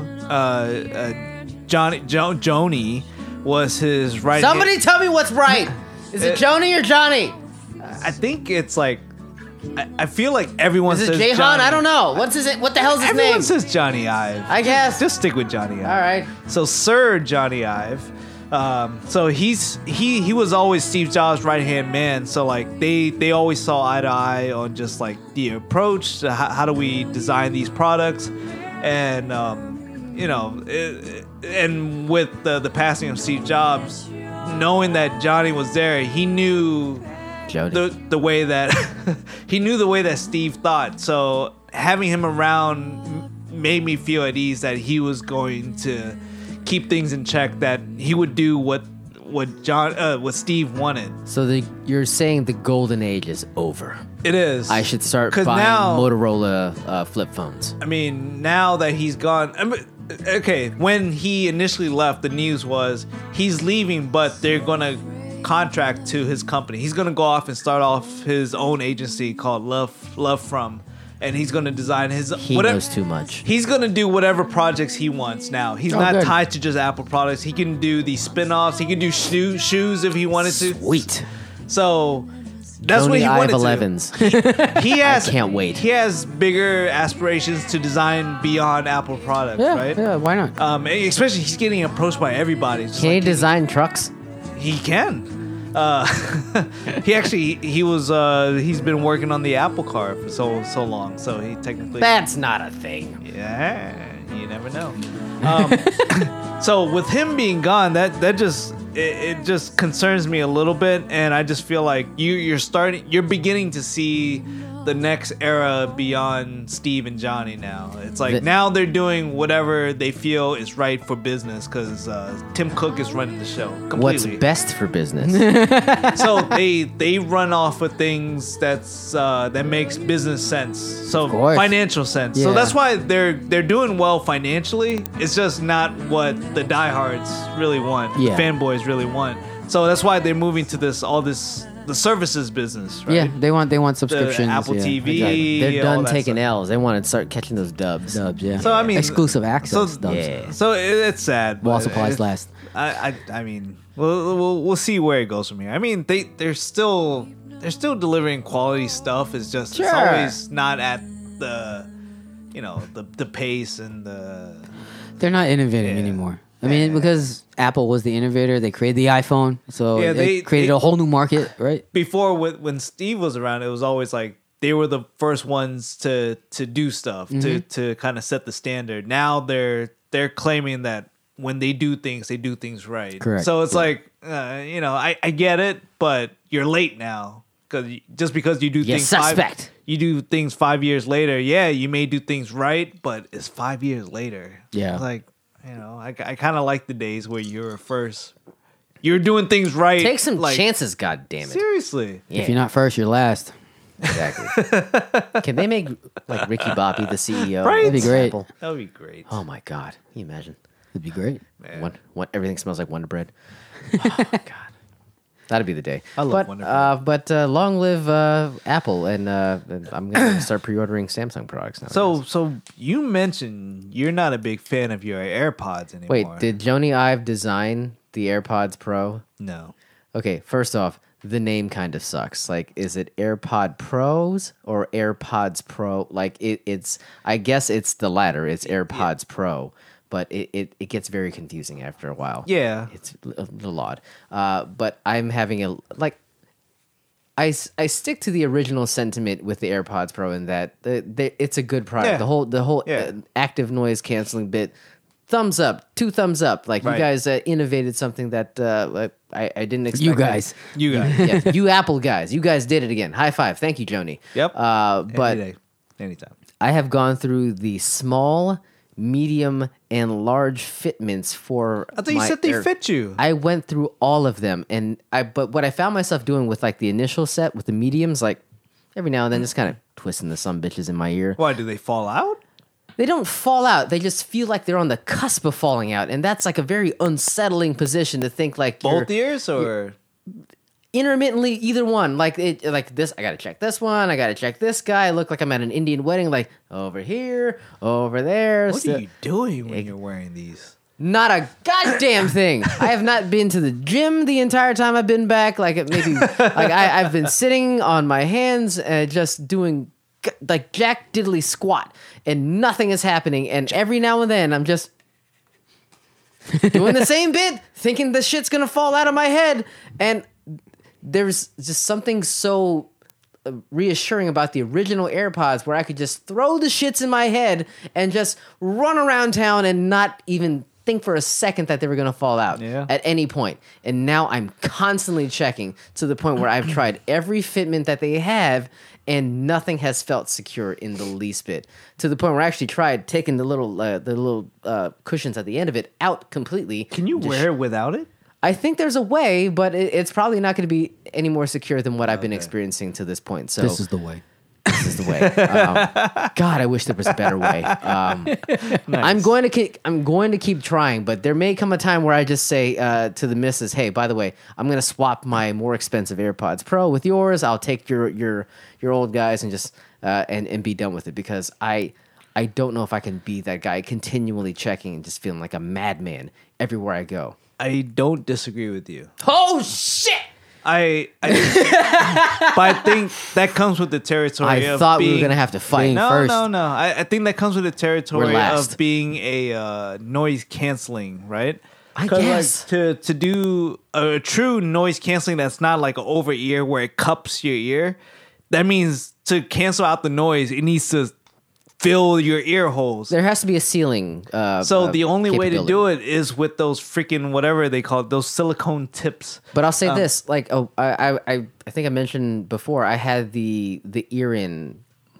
Joni was his right. Somebody tell me what's right. Is it Joni or Johnny? I think it's like I feel like everyone Is says it Jahan? Johnny. I don't know. What the hell's his Everyone name? says Johnny Ive. I guess. Just stick with Johnny Ive. All right. So Sir Johnny Ive So he was always Steve Jobs' right hand man. So like they always saw eye to eye on just like the approach to how do we design these products, and and with the passing of Steve Jobs, knowing that Johnny was there, he knew the way that he knew the way that Steve thought. So having him around made me feel at ease that he was going to keep things in check, that he would do what Steve wanted. So you're saying the golden age is over. It is. I should start buying Motorola flip phones. I mean, now that he's gone. Okay, when he initially left, the news was he's leaving, but they're gonna contract to his company. He's gonna go off and start off his own agency called Love From, and he's gonna design his. He knows too much. He's gonna do whatever projects he wants now. He's not tied to just Apple products. He can do these spin-offs. He can do shoes if he wanted to. Sweet. So that's what he wanted to. 11s. He has. I can't wait. He has bigger aspirations to design beyond Apple products, right? Yeah, why not? Especially he's getting approached by everybody. It's Can he design trucks? He can. He's been working on the Apple Car for so long, so he technically. That's not a thing. Yeah, you never know. So with him being gone, that just concerns me a little bit, and I just feel like you're beginning to see the next era beyond Steve and Johnny now. It's like now they're doing whatever they feel is right for business, because Tim Cook is running the show completely. What's best for business? So they run off with things that makes business sense, so financial sense. So that's why they're doing well financially. It's just not what the diehards really want, the fanboys really want. So that's why they're moving to the services business, right? Yeah, they want subscriptions. The Apple TV. Exactly. They're done taking stuff. L's. They want to start catching those dubs. Yeah. So I mean, exclusive access. Dubs. Yeah. So it's sad. While but supplies last. I mean, we'll see where it goes from here. I mean, they're still delivering quality stuff. It's just it's always not at the the pace and the. They're not innovating anymore. I mean, because Apple was the innovator, they created the iPhone, so they created a whole new market, right? Before, when Steve was around, it was always like they were the first ones to do stuff, to kind of set the standard. Now they're claiming that when they do things right. Correct. So it's like, I get it, but you're late now, because just because you do you do things 5 years later. Yeah, you may do things right, but it's 5 years later. Yeah, it's like. I kind of like the days where you're doing things right. Take some chances, goddammit. Seriously. Yeah. If you're not first, you're last. Exactly. Can they make like Ricky Bobby the CEO? Right? That'd be great. Apple? That would be great. Oh my God. Can you imagine? That'd be great. Everything smells like Wonder Bread. Oh my God. That'd be the day. I love Wonder Bread. But long live Apple, and I'm gonna start pre-ordering Samsung products now. So you mentioned you're not a big fan of your AirPods anymore. Wait, did Joni Ive design the AirPods Pro? No. Okay, first off, the name kind of sucks. Like, is it AirPod Pros or AirPods Pro? Like, it's. I guess it's the latter. It's AirPods Pro. But it gets very confusing after a while. Yeah. It's a little odd. But I'm having I stick to the original sentiment with the AirPods Pro in that it's a good product. Yeah. The whole active noise canceling bit, thumbs up, 2 thumbs up. Like, you guys innovated something that I didn't expect. You guys. Yeah, you Apple guys. You guys did it again. High five. Thank you, Joni. Yep. But anytime. I have gone through the small, medium, and large fitments for. I thought you said they fit you. I went through all of them, but what I found myself doing with like the initial set with the mediums, like every now and then, just kind of twisting the some bitches in my ear. Why do they fall out? They don't fall out. They just feel like they're on the cusp of falling out, and that's like a very unsettling position to think like both ears or. Intermittently, either one. Like this. I gotta check this one. I gotta check this guy. I look like I'm at an Indian wedding. Like over here, over there. What are you doing when you're wearing these? Not a goddamn thing. I have not been to the gym the entire time I've been back. Like I've been sitting on my hands, just doing like Jack Diddley squat, and nothing is happening. And every now and then, I'm just. doing the same bit, thinking the shit's gonna fall out of my head, and there's just something so reassuring about the original AirPods where I could just throw the shits in my head and just run around town and not even think for a second that they were going to fall out at any point. And now I'm constantly checking to the point where I've tried every fitment that they have and nothing has felt secure in the least bit. To the point where I actually tried taking the little cushions at the end of it out completely. Can you wear it without it? I think there's a way, but it's probably not going to be any more secure than what I've been experiencing to this point. So This is the way. this is the way. God, I wish there was a better way. Nice. I'm going to keep trying, but there may come a time where I just say to the missus, "Hey, by the way, I'm going to swap my more expensive AirPods Pro with yours. I'll take your old guys and just and be done with it because I don't know if I can be that guy continually checking and just feeling like a madman everywhere I go." I don't disagree with you. Oh shit! But I think that comes with the territory I of thought we were being- gonna have to fight. No, first. no. I think that comes with the territory We're last. of being a noise canceling, right? I 'Cause, guess. like, to do a true noise canceling that's not like an over ear where it cups your ear. That means to cancel out the noise, it needs to fill your ear holes. There has to be a ceiling. So the only way to capability. do it is with those freaking whatever they call it, those silicone tips. But I'll say this: like, I think I mentioned before, I had the ear in,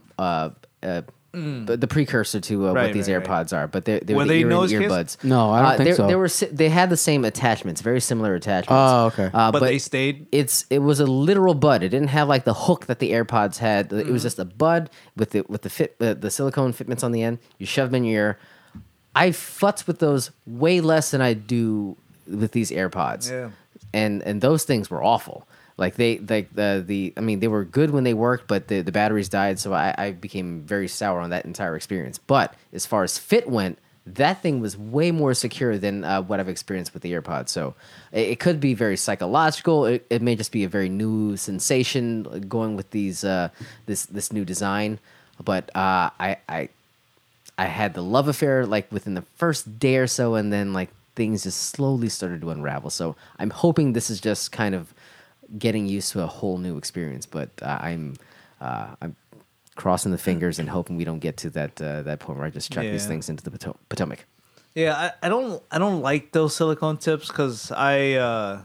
the precursor to what Right, these right, AirPods are. But they Were were they the nose ear kiss? earbuds. No, I don't think so. They had the same attachments, very similar attachments. Oh, okay. But they stayed. It was a literal bud. It didn't have like the hook that the AirPods had. It was just a bud with the silicone fitments on the end. You shove them in your ear. I futz with those way less than I do with these AirPods. Yeah. And those things were awful. Like they were good when they worked, but the batteries died, so I became very sour on that entire experience. But as far as fit went, that thing was way more secure than what I've experienced with the AirPods. So it could be very psychological. It may just be a very new sensation going with these this new design. But I had the love affair like within the first day or so, and then like things just slowly started to unravel. So I'm hoping this is just kind of getting used to a whole new experience. But I'm crossing the fingers and hoping we don't get to that point where I just chuck these Yeah. things into the Potomac. Yeah, I don't like those silicone tips because I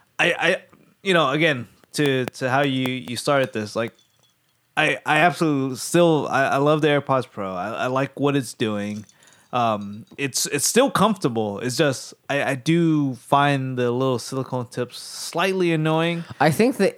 again to how you started this, like I absolutely still I love the AirPods Pro. I like what it's doing. It's still comfortable. It's just I do find the little silicone tips slightly annoying. I think the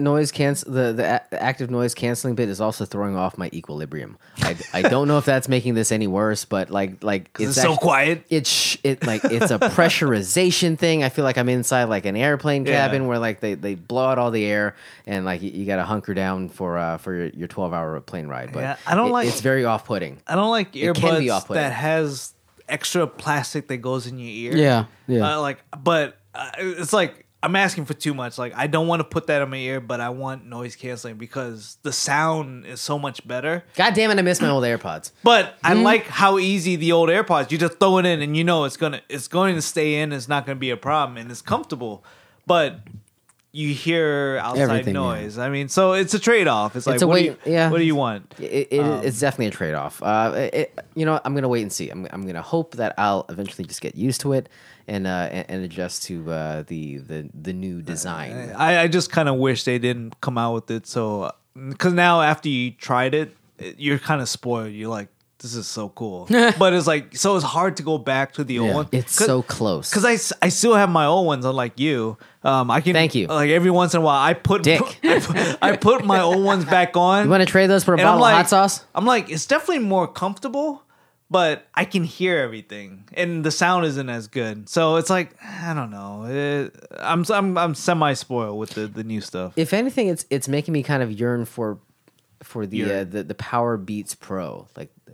the active noise canceling bit is also throwing off my equilibrium. I don't know if that's making this any worse, but like It's so quiet. It's a pressurization thing. I feel like I'm inside like an airplane cabin where like they blow out all the air and like you got to hunker down for your 12-hour plane ride. But Yeah, I don't like- it's very off-putting. I don't like It can be earbuds off-putting. that has extra plastic that goes in your ear. Yeah, yeah. But it's like I'm asking for too much. Like I don't want to put that in my ear, but I want noise canceling because the sound is so much better. God damn it, I miss my old AirPods. But I like how easy the old AirPods. You just throw it in, and you know it's going to stay in. It's not going to be a problem, and it's comfortable. But you hear outside Everything, noise. I mean, so it's a trade off. It's like It's a what wait- yeah. do you want? It's definitely a trade-off. I'm gonna wait and see. I'm gonna hope that I'll eventually just get used to it and adjust to the new design. I just kind of wish they didn't come out with it. So, because now after you tried it, you're kind of spoiled. You're like, this is so cool. But it's like, so it's hard to go back to the old one. It's so close. Because I still have my old ones, unlike you. I can Thank you. Like every once in a while, I put Dick. I put my old ones back on. You want to trade those for a and I'm bottle of hot sauce? I'm like, it's definitely more comfortable, but I can hear everything, and the sound isn't as good. So it's like, I don't know. I'm semi spoiled with the new stuff. If anything, it's making me kind of yearn for the Yearn. the Power Beats Pro,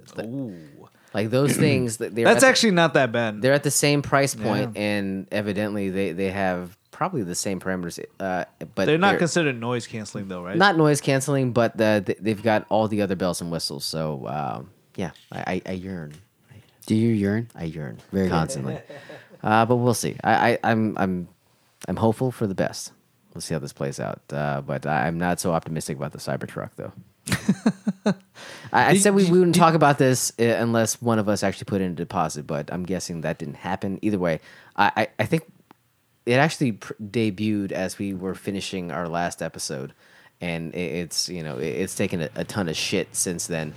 like those things. That's actually not that bad. they're at the same price point, and evidently they have probably the same parameters. But They're not considered noise canceling though, right? not noise canceling, but they've got all the other bells and whistles. So yeah, I yearn. Do you yearn? I yearn Very good. constantly. But we'll see. I'm hopeful for the best. We'll see how this plays out. But I'm not so optimistic about the Cybertruck, though. I said we wouldn't talk about this unless one of us actually put in a deposit, but I'm guessing that didn't happen. Either way, I think it actually debuted as we were finishing our last episode, and it's it's taken a ton of shit since then.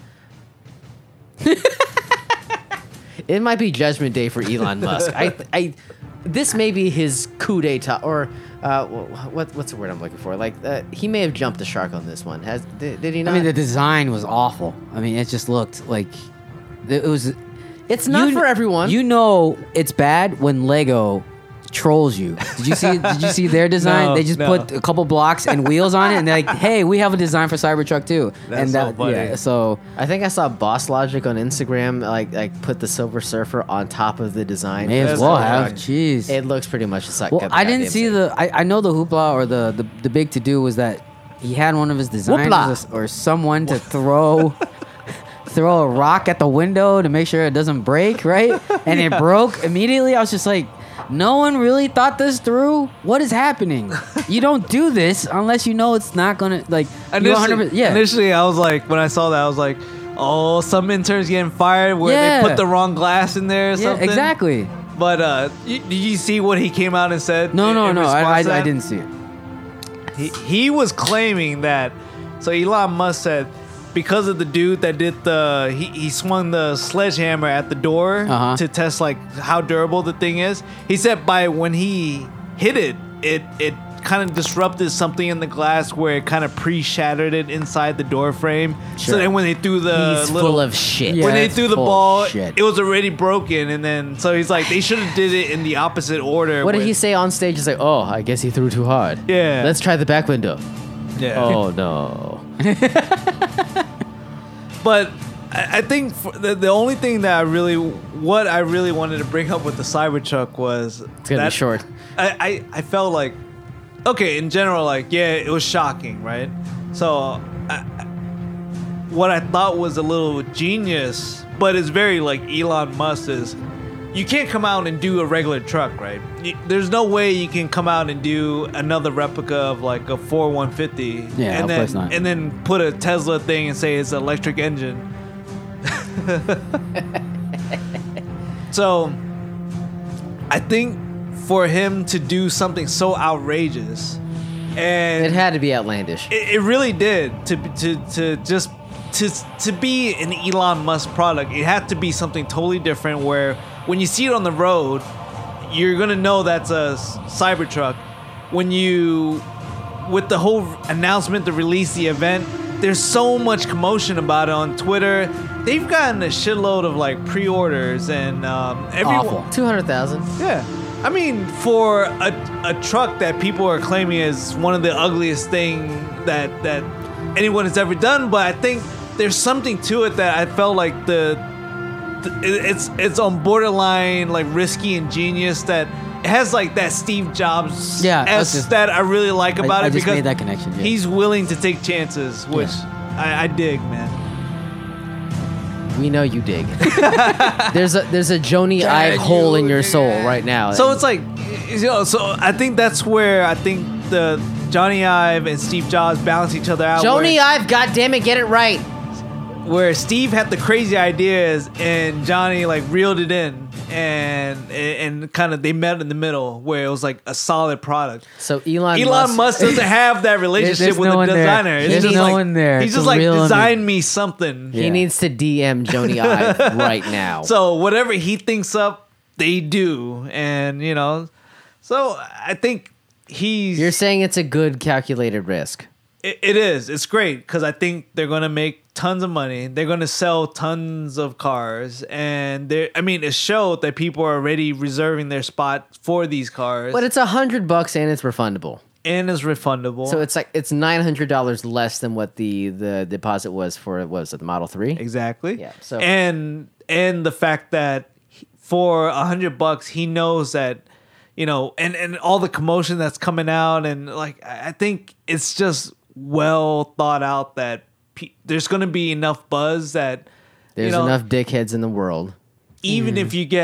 It might be Judgment Day for Elon Musk. This may be his coup d'état, or what's the word I'm looking for? Like he may have jumped the shark on this one. Did he not? I mean, the design was awful. I mean, it just looked like it was. It's not for everyone. You know, it's bad when Lego trolls you. Did you see their design? No, they just put a couple blocks and wheels on it, and they're like, "Hey, we have a design for Cybertruck too." That's so funny. Yeah, so I think I saw Boss Logic on Instagram like put the Silver Surfer on top of the design. may as That's well so have. funny. Jeez. It looks pretty much just like. Well, I didn't see I know the hoopla or the big to do was that he had one of his designers or someone to throw a rock at the window to make sure it doesn't break, right? And it broke immediately. I was just like, no one really thought this through. What is happening? You don't do this unless you know it's not gonna like. Initially, I was like, when I saw that, I was like, oh, some interns getting fired where they put the wrong glass in there or something. Exactly. But did you see what he came out and said? No. response to that? I didn't see it. He was claiming that. So Elon Musk said, because of the dude that did he swung the sledgehammer at the door to test like how durable the thing is. He said by when he hit it kind of disrupted something in the glass where it kind of pre-shattered it inside the door frame. Sure. So then when they threw the He's full of shit. Yeah, when they it's threw the full of ball, shit. it was already broken, and then so he's like, they should have did it in the opposite order. What did he say on stage? He's like, oh, I guess he threw too hard. Yeah. Let's try the back window. Yeah. Oh no. But I think the only thing that I really wanted to bring up with the Cybertruck was It's gonna be short. I felt like, okay, in general, like, yeah, it was shocking, right? So what I thought was a little genius, but it's very like Elon Musk is, you can't come out and do a regular truck, right? There's no way you can come out and do another replica of like a Ford 150 Yeah, of course not. and then put a Tesla thing and say it's an electric engine. So I think for him to do something so outrageous, and It had to be outlandish. it really did to be an Elon Musk product, it had to be something totally different where when you see it on the road, you're gonna know that's a Cybertruck. With the whole announcement to release the event, there's so much commotion about it on Twitter. They've gotten a shitload of like pre-orders and everyone. Awful. 200,000. Yeah. I mean, for a truck that people are claiming is one of the ugliest thing that anyone has ever done, but I think there's something to it that I felt like it's on borderline like risky and genius, that it has like that Steve Jobs that I really like about I it just because made that connection. Yeah. he's willing to take chances, which I dig, man. We know you dig. there's a Joni Ive hole in your soul right now. So it's like, so I think that's where I think the Johnny Ive and Steve Jobs balance each other out. Joni Ive, goddammit, get it right. Where Steve had the crazy ideas and Johnny like reeled it in, and kind of they met in the middle where it was like a solid product. So Elon Musk doesn't have that relationship There's with no the one there. designer. It's There's just no like, one there He's to just like, reel him in. design me something. He Yeah. needs to DM Joni Ive right now. So whatever he thinks up, they do, and so I think You're saying it's a good calculated risk. It is. It's great because I think they're going to make tons of money. They're going to sell tons of cars. And it showed that people are already reserving their spot for these cars. But it's $100 and it's refundable. And it's refundable. So it's $900 less than what the deposit was for, what was it, the Model 3? Exactly. Yeah. So And the fact that for $100, he knows that, and all the commotion that's coming out. And like, I think it's just well thought out that there's going to be enough buzz that there's enough dickheads in the world. even if you get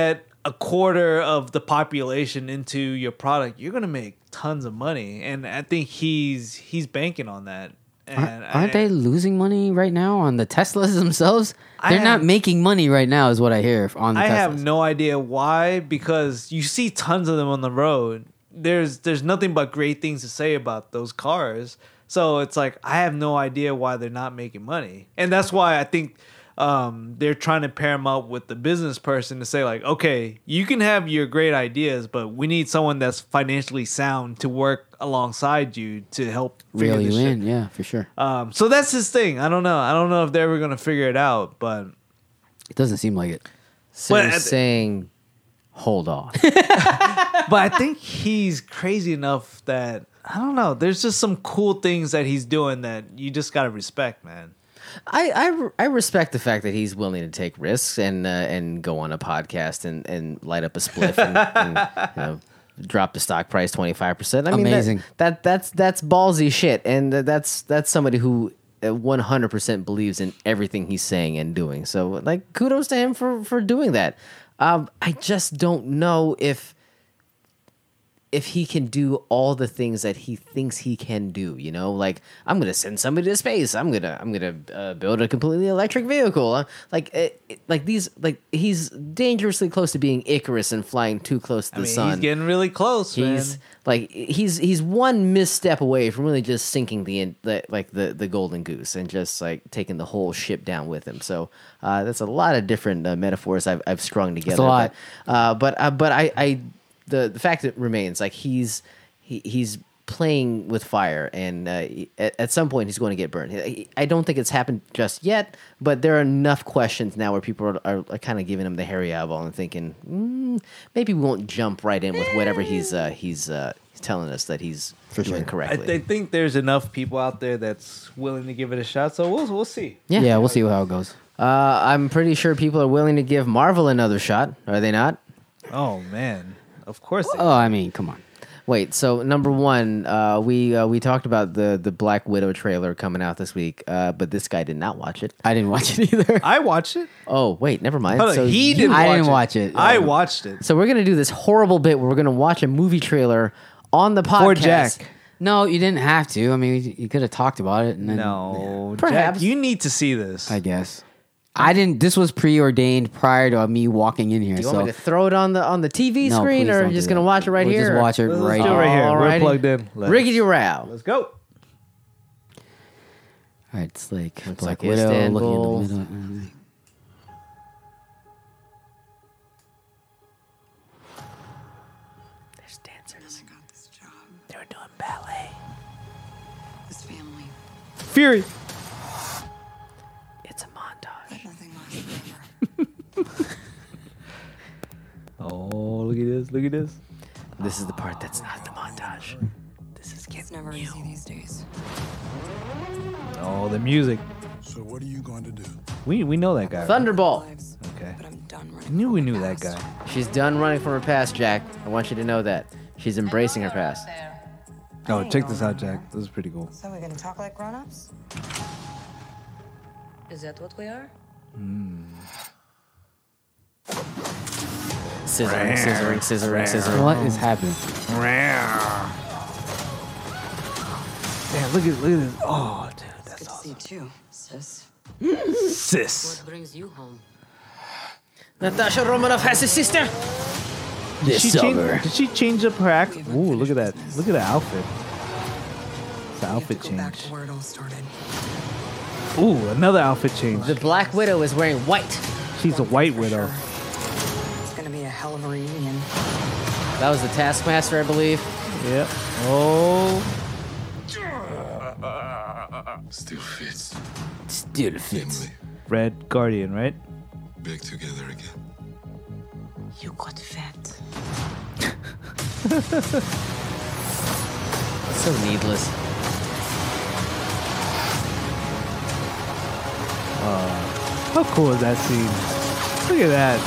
a quarter of the population into your product, you're gonna make tons of money. And I think he's banking on that. And Aren't they losing money right now on the Teslas themselves? They're not have- making money right now, is what I hear on the Teslas. I have no idea why, because you see tons of them on the road. There's nothing but great things to say about those cars. So it's like I have no idea why they're not making money, and that's why I think they're trying to pair them up with the business person to say like, okay, you can have your great ideas, but we need someone that's financially sound to work alongside you to help figure Reel this you shit. in, yeah, for sure. So that's his thing. I don't know if they're ever gonna figure it out, but It doesn't seem like it. So But you're at- saying, hold on. but I think he's crazy enough that I don't know. There's just some cool things that he's doing that you just gotta respect, man. I respect the fact that he's willing to take risks and go on a podcast and light up a spliff and drop the stock price 25%. I mean, Amazing. That's ballsy shit, and that's somebody who 100% believes in everything he's saying and doing. So like, kudos to him for doing that. I just don't know if he can do all the things that he thinks he can do, like I'm gonna send somebody to space. I'm gonna build a completely electric vehicle. He's dangerously close to being Icarus and flying too close to the sun. He's getting really close, man. He's one misstep away from really just sinking the golden goose and just like taking the whole ship down with him. So that's a lot of different metaphors I've strung together. a lot. But the fact that remains, like he's playing with fire, and at some point he's going to get burned. I don't think it's happened just yet, but there are enough questions now where people are kind of giving him the hairy eyeball and thinking maybe we won't jump right in with whatever he's telling us that he's doing correctly. I think there's enough people out there that's willing to give it a shot. So we'll see. Yeah, we'll see how it goes. I'm pretty sure people are willing to give Marvel another shot. Are they not? Oh man, of course. Oh, I mean, come on. Wait, so number one, we talked about the Black Widow trailer coming out this week, but this guy did not watch it. I didn't watch it either. I watched it. Oh, wait, never mind. Hold on, So he you- didn't. I watch didn't it. watch it. I watched it. So we're gonna do this horrible bit where we're gonna watch a movie trailer on the podcast. For Jack. No, you didn't have to. I mean, you could have talked about it. And then, No, Perhaps. Jack, you need to see this. I guess. I didn't. This was preordained prior to me walking in here. Do you so want me to throw it on the TV No, screen, please or are don't you just do gonna that. watch it right We'll here? Just watch it Let's right do it here. right here. Alrighty. We're plugged in. Rickety row. Let's go. All right, it's like Looks Black like Widow Istanbul. looking in the middle. There's dancers. I got this job. They were doing ballet. This family. Fury. It's a montage. But nothing lasts forever. Oh, look at this. Look at this. This is the part that's not the montage. This is It's getting never new. easy these days. Oh, the music. So what are you going to do? We know that guy. right? Thunderbolt. Lives, Okay. but I'm done I running. knew from we my knew that past. guy. She's done running from her past, Jack. I want you to know that. She's embracing her past. Oh, check this out, Jack. This is pretty cool. So we're gonna talk like grown-ups? Is that what we are? Scissoring, scissoring. What is happening? Damn, look at this. Oh, dude, that's Good to see you too, sis. sis. What brings you home? Natasha Romanoff has a sister. Did she change up her act? Ooh, look at that. Look at the outfit. The outfit Go back change. to where it all started. Ooh, another outfit change. The Black Widow is wearing white. She's a white For widow. sure. It's gonna be a hell of a reunion. That was the Taskmaster, I believe. Yep. Oh. Still fits. Still fits. Family Red Guardian, right? back together again. You got fat. So needless. How cool is that scene? Look at that.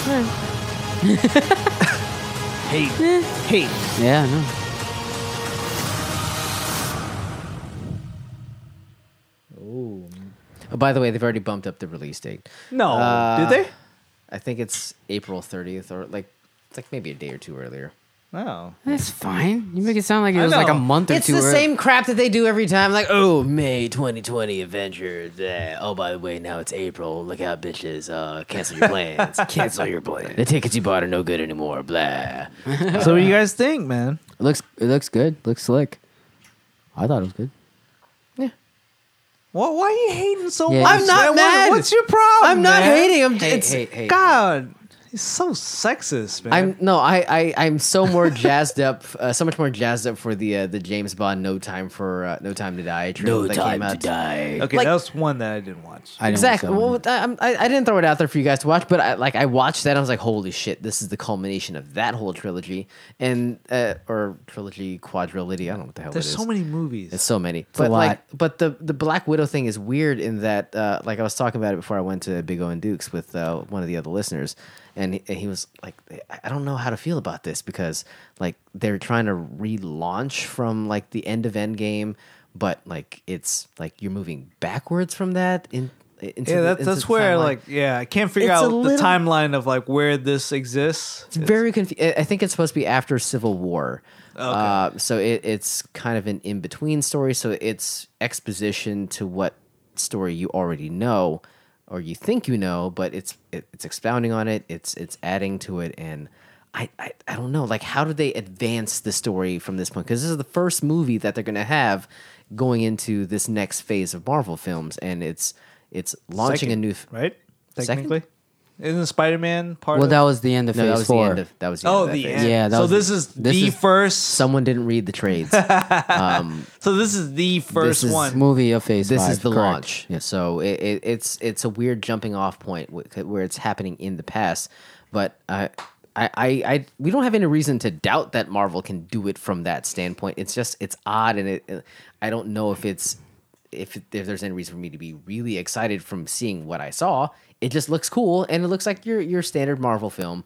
Hate. Hate. Yeah, I know. Ooh. Oh, by the way, they've already bumped up the release date. No. Uh, Did they? I think it's April 30th or like It's like maybe a day or two earlier. No. That's fine. You make it sound like it I was like a know. month or It's two. the early. same crap that they do every time. Like, oh, May 2020 Avengers. Oh, by the way, now it's April. Look out, bitches. Cancel your plans. Cancel your plans. The tickets you bought are no good anymore. Blah. So what do you guys think, man? It looks good. Looks slick. I thought it was good. Why are you hating so Yeah, much? I'm not man? mad. What's your problem? I'm not man? hating. Hey. God, he's so sexist, man. I'm so more jazzed up, so much more jazzed up for the James Bond No Time to Die trailer that came out. die. Okay, like- that was one that I didn't watch. I didn't Exactly. watch that one. Well, I didn't throw it out there for you guys to watch, but I watched that. And I was like, holy shit, this is the culmination of that whole trilogy and or trilogy quadrilogy. I don't know what the hell There's it is. so many movies. It's so many. a But lot. but the Black Widow thing is weird in that like I was talking about it before I went to Big O and Dukes with one of the other listeners, and he was like, I don't know how to feel about this because like they're trying to relaunch from like the end of Endgame, but like it's like you're moving backwards from that into Yeah, into that's the where timeline. I can't figure It's a out the little- timeline of like where this exists. It's very confusing. I think it's supposed to be after Civil War. So it's kind of an in-between story. So it's exposition to what story you already know or you think you know, but it's expounding on it. It's adding to it. And I don't know, like, how do they advance the story from this point? Because this is the first movie that they're going to have going into this next phase of Marvel films. And it's launching a new... right? Second? Technically, isn't Spider-Man part Well, of that was the end of No, phase that was 4. the end of that was the end Oh, of that the phase. end. Yeah, that so was- this is this the is- first. Someone didn't read the trades. So this is the first is one. Movie of phase 5. This is the correct. launch. Yeah. So it's a weird jumping off point where it's happening in the past, but we don't have any reason to doubt that Marvel can do it from that standpoint. It's just it's odd, and I don't know if there's any reason for me to be really excited from seeing what I saw. It just looks cool, and it looks like your standard Marvel film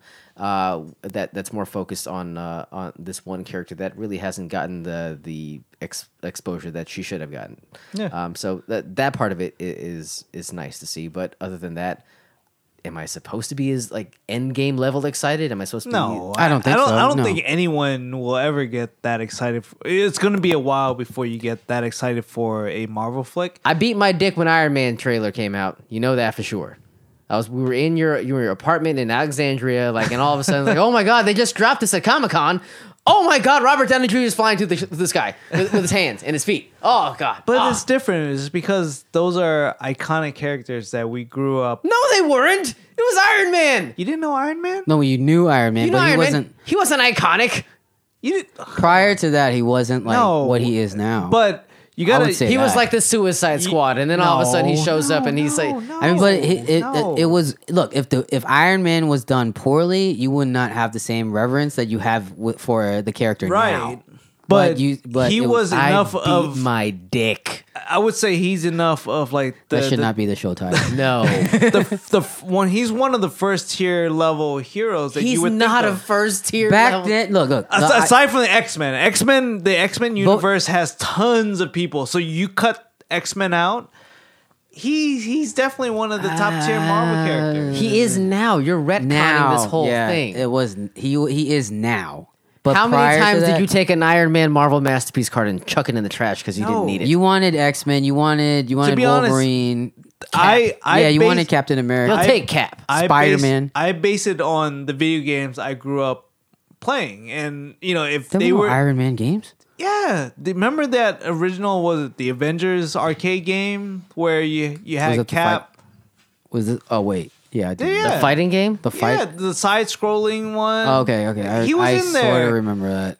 that's more focused on this one character that really hasn't gotten the exposure that she should have gotten. Yeah. So that part of it is nice to see, but other than that, am I supposed to be as like end game level excited? Am I supposed to No, I don't think so, I don't no. think anyone will ever get that excited. It's going to be a while before you get that excited for a Marvel flick. I beat my dick when Iron Man trailer came out. You know that for sure. We were in your apartment in Alexandria, like, and all of a sudden, like, oh my god, they just dropped this at Comic-Con. Oh my god, Robert Downey Jr. is flying through the sky with his hands and his feet. Oh god. But it's different. It's because those are iconic characters that we grew up. No, they weren't. It was Iron Man. You didn't know Iron Man? No, you knew Iron Man, You know but he Iron wasn't. Man. He wasn't iconic. You didn't. Prior to that, he wasn't like No. what he is now. But you I gotta. would say He was that. like the Suicide Squad, and then all of a sudden he shows up and he's like, I mean, but it was look if Iron Man was done poorly, you would not have the same reverence that you have for the character Right. now. But he he was enough I beat of. my dick. I would say he's enough of like the. That should the- not be the show title. No, the one. He's one of the first tier level heroes that he's you would not think a of. first tier. Back level. then, look. Aside from the X-Men, the X-Men universe has tons of people. So you cut X-Men out, he's definitely one of the top tier Marvel characters. He is now. You're retconning now this whole yeah, thing. It was he is now. But How many prior to times that, did you take an Iron Man Marvel Masterpiece card and chuck it in the trash because you No. didn't need it? You wanted X-Men. You wanted be honest, Wolverine. I you base- wanted Captain America. You'll take Cap. Spider-Man. I base it on the video games I grew up playing, and you know if There they were were no Iron Man games. remember that original, was it the Avengers arcade game where you Was had it the Cap? Was it? Oh wait, yeah, I did. Yeah. The fighting game? The fight. Yeah, the side-scrolling one. Oh, okay. He was I in sort there. of remember that.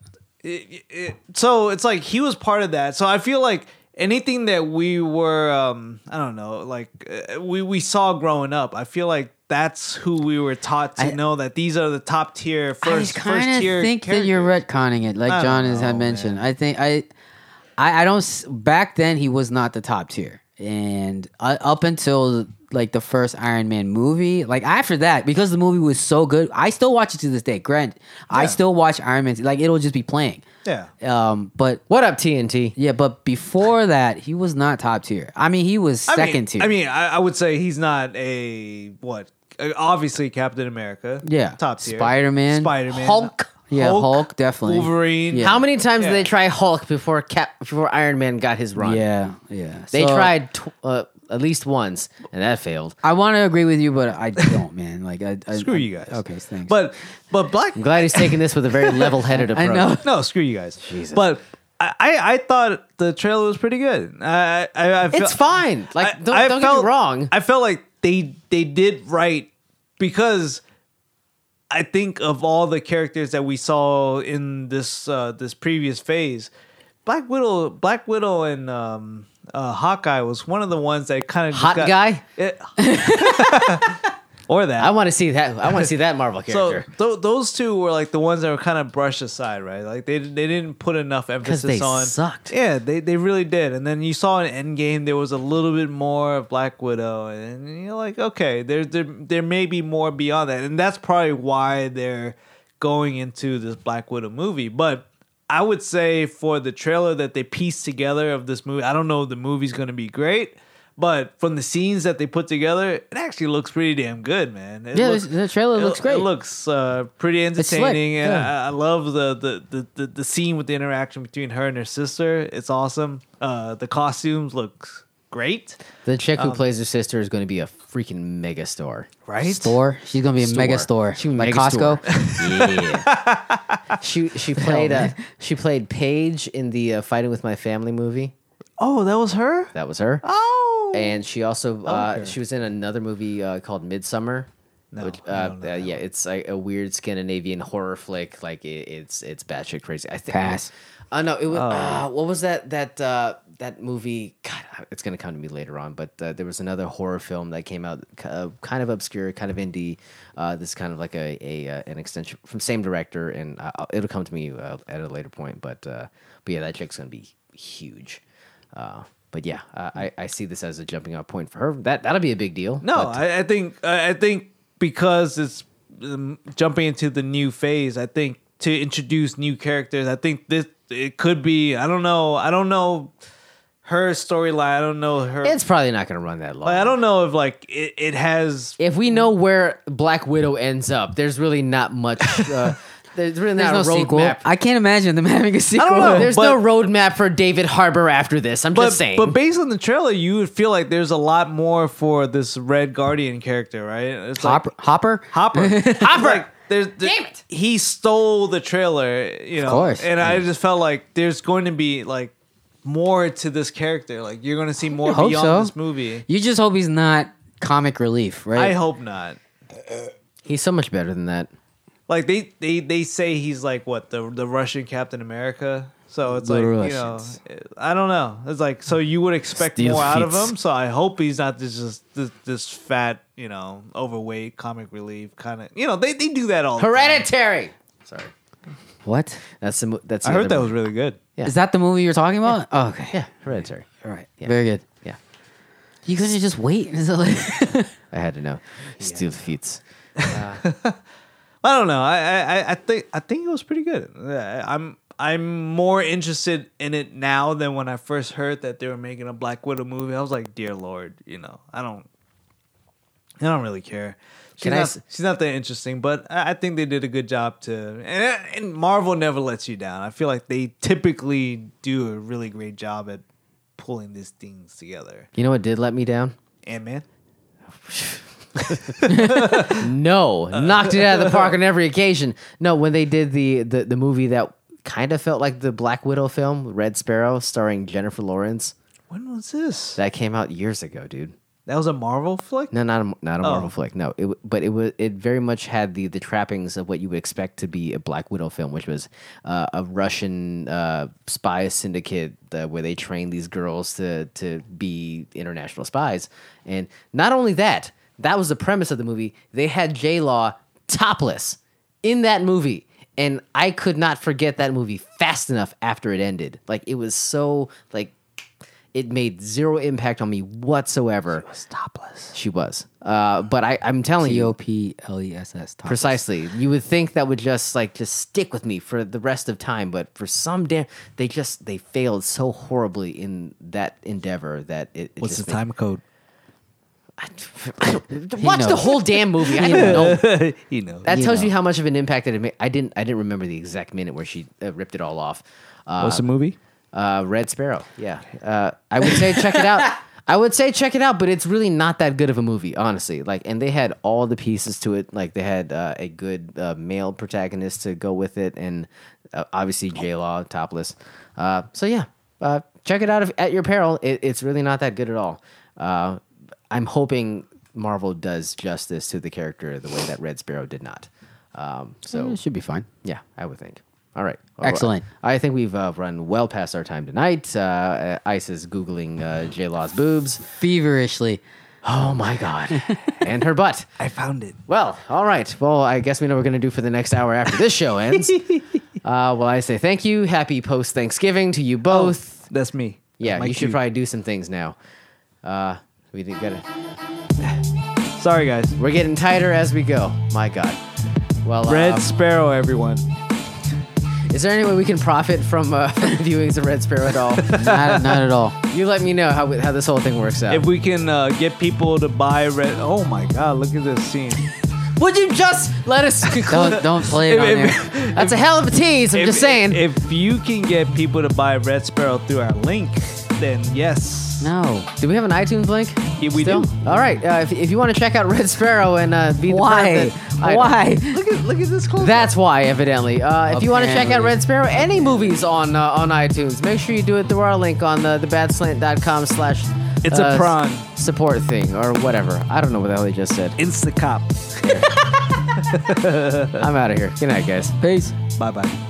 So it's like he was part of that. So I feel like anything that we were, I don't know, like we saw growing up, I feel like that's who we were taught to know that these are the top tier first kind of tier. think that you're characters. retconning it, like I John don't has had know, mentioned. man. I think I don't. Back then, he was not the top tier, and up until like the first Iron Man movie, like after that, because the movie was so good, I still watch it to this day. Grant, I still watch Iron Man. Like it'll just be playing. Yeah. But What up, TNT? yeah, but before that, he was not top tier. I mean, he was second tier. I mean, I would say he's not a obviously Captain America. Yeah. top tier. Spider-Man. Hulk. Yeah, Hulk, definitely. Wolverine. Yeah. How many times Yeah. did they try Hulk before Iron Man got his run? Yeah. They So, tried at least once, and that failed. I want to agree with you, but I don't, man. Like, Screw you guys. Okay, thanks. But Black. I'm glad he's taking this with a very level-headed I approach. know. No, screw you guys. But I thought the trailer was pretty good. I It's fine. Like, don't get me wrong. I felt like they did right because I think of all the characters that we saw in this this previous phase, Black Widow and Hawkeye was one of the ones that kind of Hot guy? or that. I want to see that. I want to see that Marvel character. So those two were like the ones that were kind of brushed aside, right? Like they didn't put enough emphasis they on. sucked. Yeah, they really did. And then you saw in Endgame there was a little bit more of Black Widow, and you're like, okay, there may be more beyond that, and that's probably why they're going into this Black Widow movie. But I would say for the trailer that they pieced together of this movie, I don't know if the movie's going to be great. But from the scenes that they put together, it actually looks pretty damn good, man. The trailer looks great. It looks pretty slick, entertaining, and yeah. I love the scene with the interaction between her and her sister. It's awesome. The costumes look great, The chick who plays her sister is going to be a freaking mega star. right? Store. She's gonna be a mega store. She Like mega Costco. Yeah. she played man. she played Paige in the Fighting with My Family movie. Oh, that was her. That was her. Oh, And she also Okay. she was in another movie called Midsummer. No, Which, I don't know that yeah, it's like a weird Scandinavian horror flick. Like it's batshit crazy. I think. Pass. No, it was. What was that movie? God, it's gonna come to me later on. But there was another horror film that came out, kind of obscure, kind of indie. This is kind of like an extension from same director, and it'll come to me at a later point. But yeah, that chick's gonna be huge. But yeah, I see this as a jumping off point for her. That'll be a big deal. no, but I think because it's jumping into the new phase. I think to introduce new characters. I think it could be. I don't know her storyline. I don't know her. it's probably not gonna run that long. Like, I don't know if like it has. If we know where Black Widow ends up, there's really not much. There's really There's not no a sequel. roadmap. I can't imagine them having a sequel. know. There's but- no roadmap for David Harbour after this. I'm just saying. But based on the trailer, you would feel like there's a lot more for this Red Guardian character, right? It's like Hopper. Hopper. Like, Damn it. He stole the trailer, you know. Of course. And I just felt like there's going to be like more to this character. Like you're going to see more hope beyond so. this movie. You just hope he's not comic relief, right? I hope not. He's so much better than that. Like they say he's like what the Russian Captain America. So it's like, you know, I don't know. It's like, so you would expect Steel more out of feats. him. So I hope he's not this fat, you know, overweight comic relief kind of. You know, they do that all the time. Hereditary. Sorry, What? that's the. That's I the heard other that was movie. really good. Yeah. Is that the movie you're talking about? Oh, okay. Yeah, Hereditary. All right. Yeah. Very good. Yeah, You couldn't just wait. Is it like- I had to know. Steel feats. I don't know. I think it was pretty good. I'm more interested in it now than when I first heard that they were making a Black Widow movie. I was like, dear Lord, you know, I don't really care. She's not that interesting, but I think they did a good job and Marvel never lets you down. I feel like they typically do a really great job at pulling these things together. You know what did let me down? Ant-Man? No, knocked it out of the park on every occasion. No, when they did the movie that kind of felt like the Black Widow film, Red Sparrow, starring Jennifer Lawrence, When was this? that came out years ago, dude. That was a Marvel flick? No, not a Marvel Oh. flick. No, it very much had the trappings of what you would expect to be a Black Widow film, which was a Russian spy syndicate where they train these girls to be international spies. And not only that, that was the premise of the movie. They had J-Law topless in that movie. And I could not forget that movie fast enough after it ended. Like, it was so, like, it made zero impact on me whatsoever. She was topless. She was. But I'm telling you, TOPLESS. precisely. You would think that would just stick with me for the rest of time, but for some they failed so horribly in that endeavor that it What's just the time code? Watch the knows. whole damn movie. I don't know. You know. That You tells you know. how much of an impact it made. I didn't remember the exact minute where she ripped it all off. What's the movie? Red Sparrow. Yeah. I would say check it out. I would say check it out, but it's really not that good of a movie, honestly. Like, and they had all the pieces to it. Like, they had a good male protagonist to go with it, and obviously J-Law topless. So yeah, check it out at your peril. It's really not that good at all. I'm hoping Marvel does justice to the character the way that Red Sparrow did not. So It should be fine. yeah, I would think. All right. Excellent. I think we've run well past our time tonight. Ice is Googling J-Law's boobs. Feverishly. Oh, my God. And her butt. I found it. Well, all right. Well, I guess we know what we're going to do for the next hour after this show ends. Well, I say thank you. Happy post-Thanksgiving to you both. That's me. Yeah, My you should cue. probably do some things now. We did get it. Sorry, guys. We're getting tighter as we go. My God. Well, Red Sparrow, everyone. is there any way we can profit from viewings of Red Sparrow at all? Not at all. You let me know how this whole thing works out. If we can get people to buy Red. Oh my God! Look at this scene. Would you just let us conclude? Don't play it on If- there. That's a hell of a tease. I'm just saying. If you can get people to buy Red Sparrow through our link, then yes. No. Do we have an iTunes link? Yeah, we Still? do. All right. If you want to check out Red Sparrow and be the Why? part that- I know. Why? Look at this close. That's why, evidently. If you want to check out Apparently. Red Sparrow, any movies on iTunes, make sure you do it through our link on thebadslant.com/ It's a prawn. support thing or whatever. I don't know what the hell he just said. Instacop. I'm out of here. Good night, guys. Peace. Bye bye.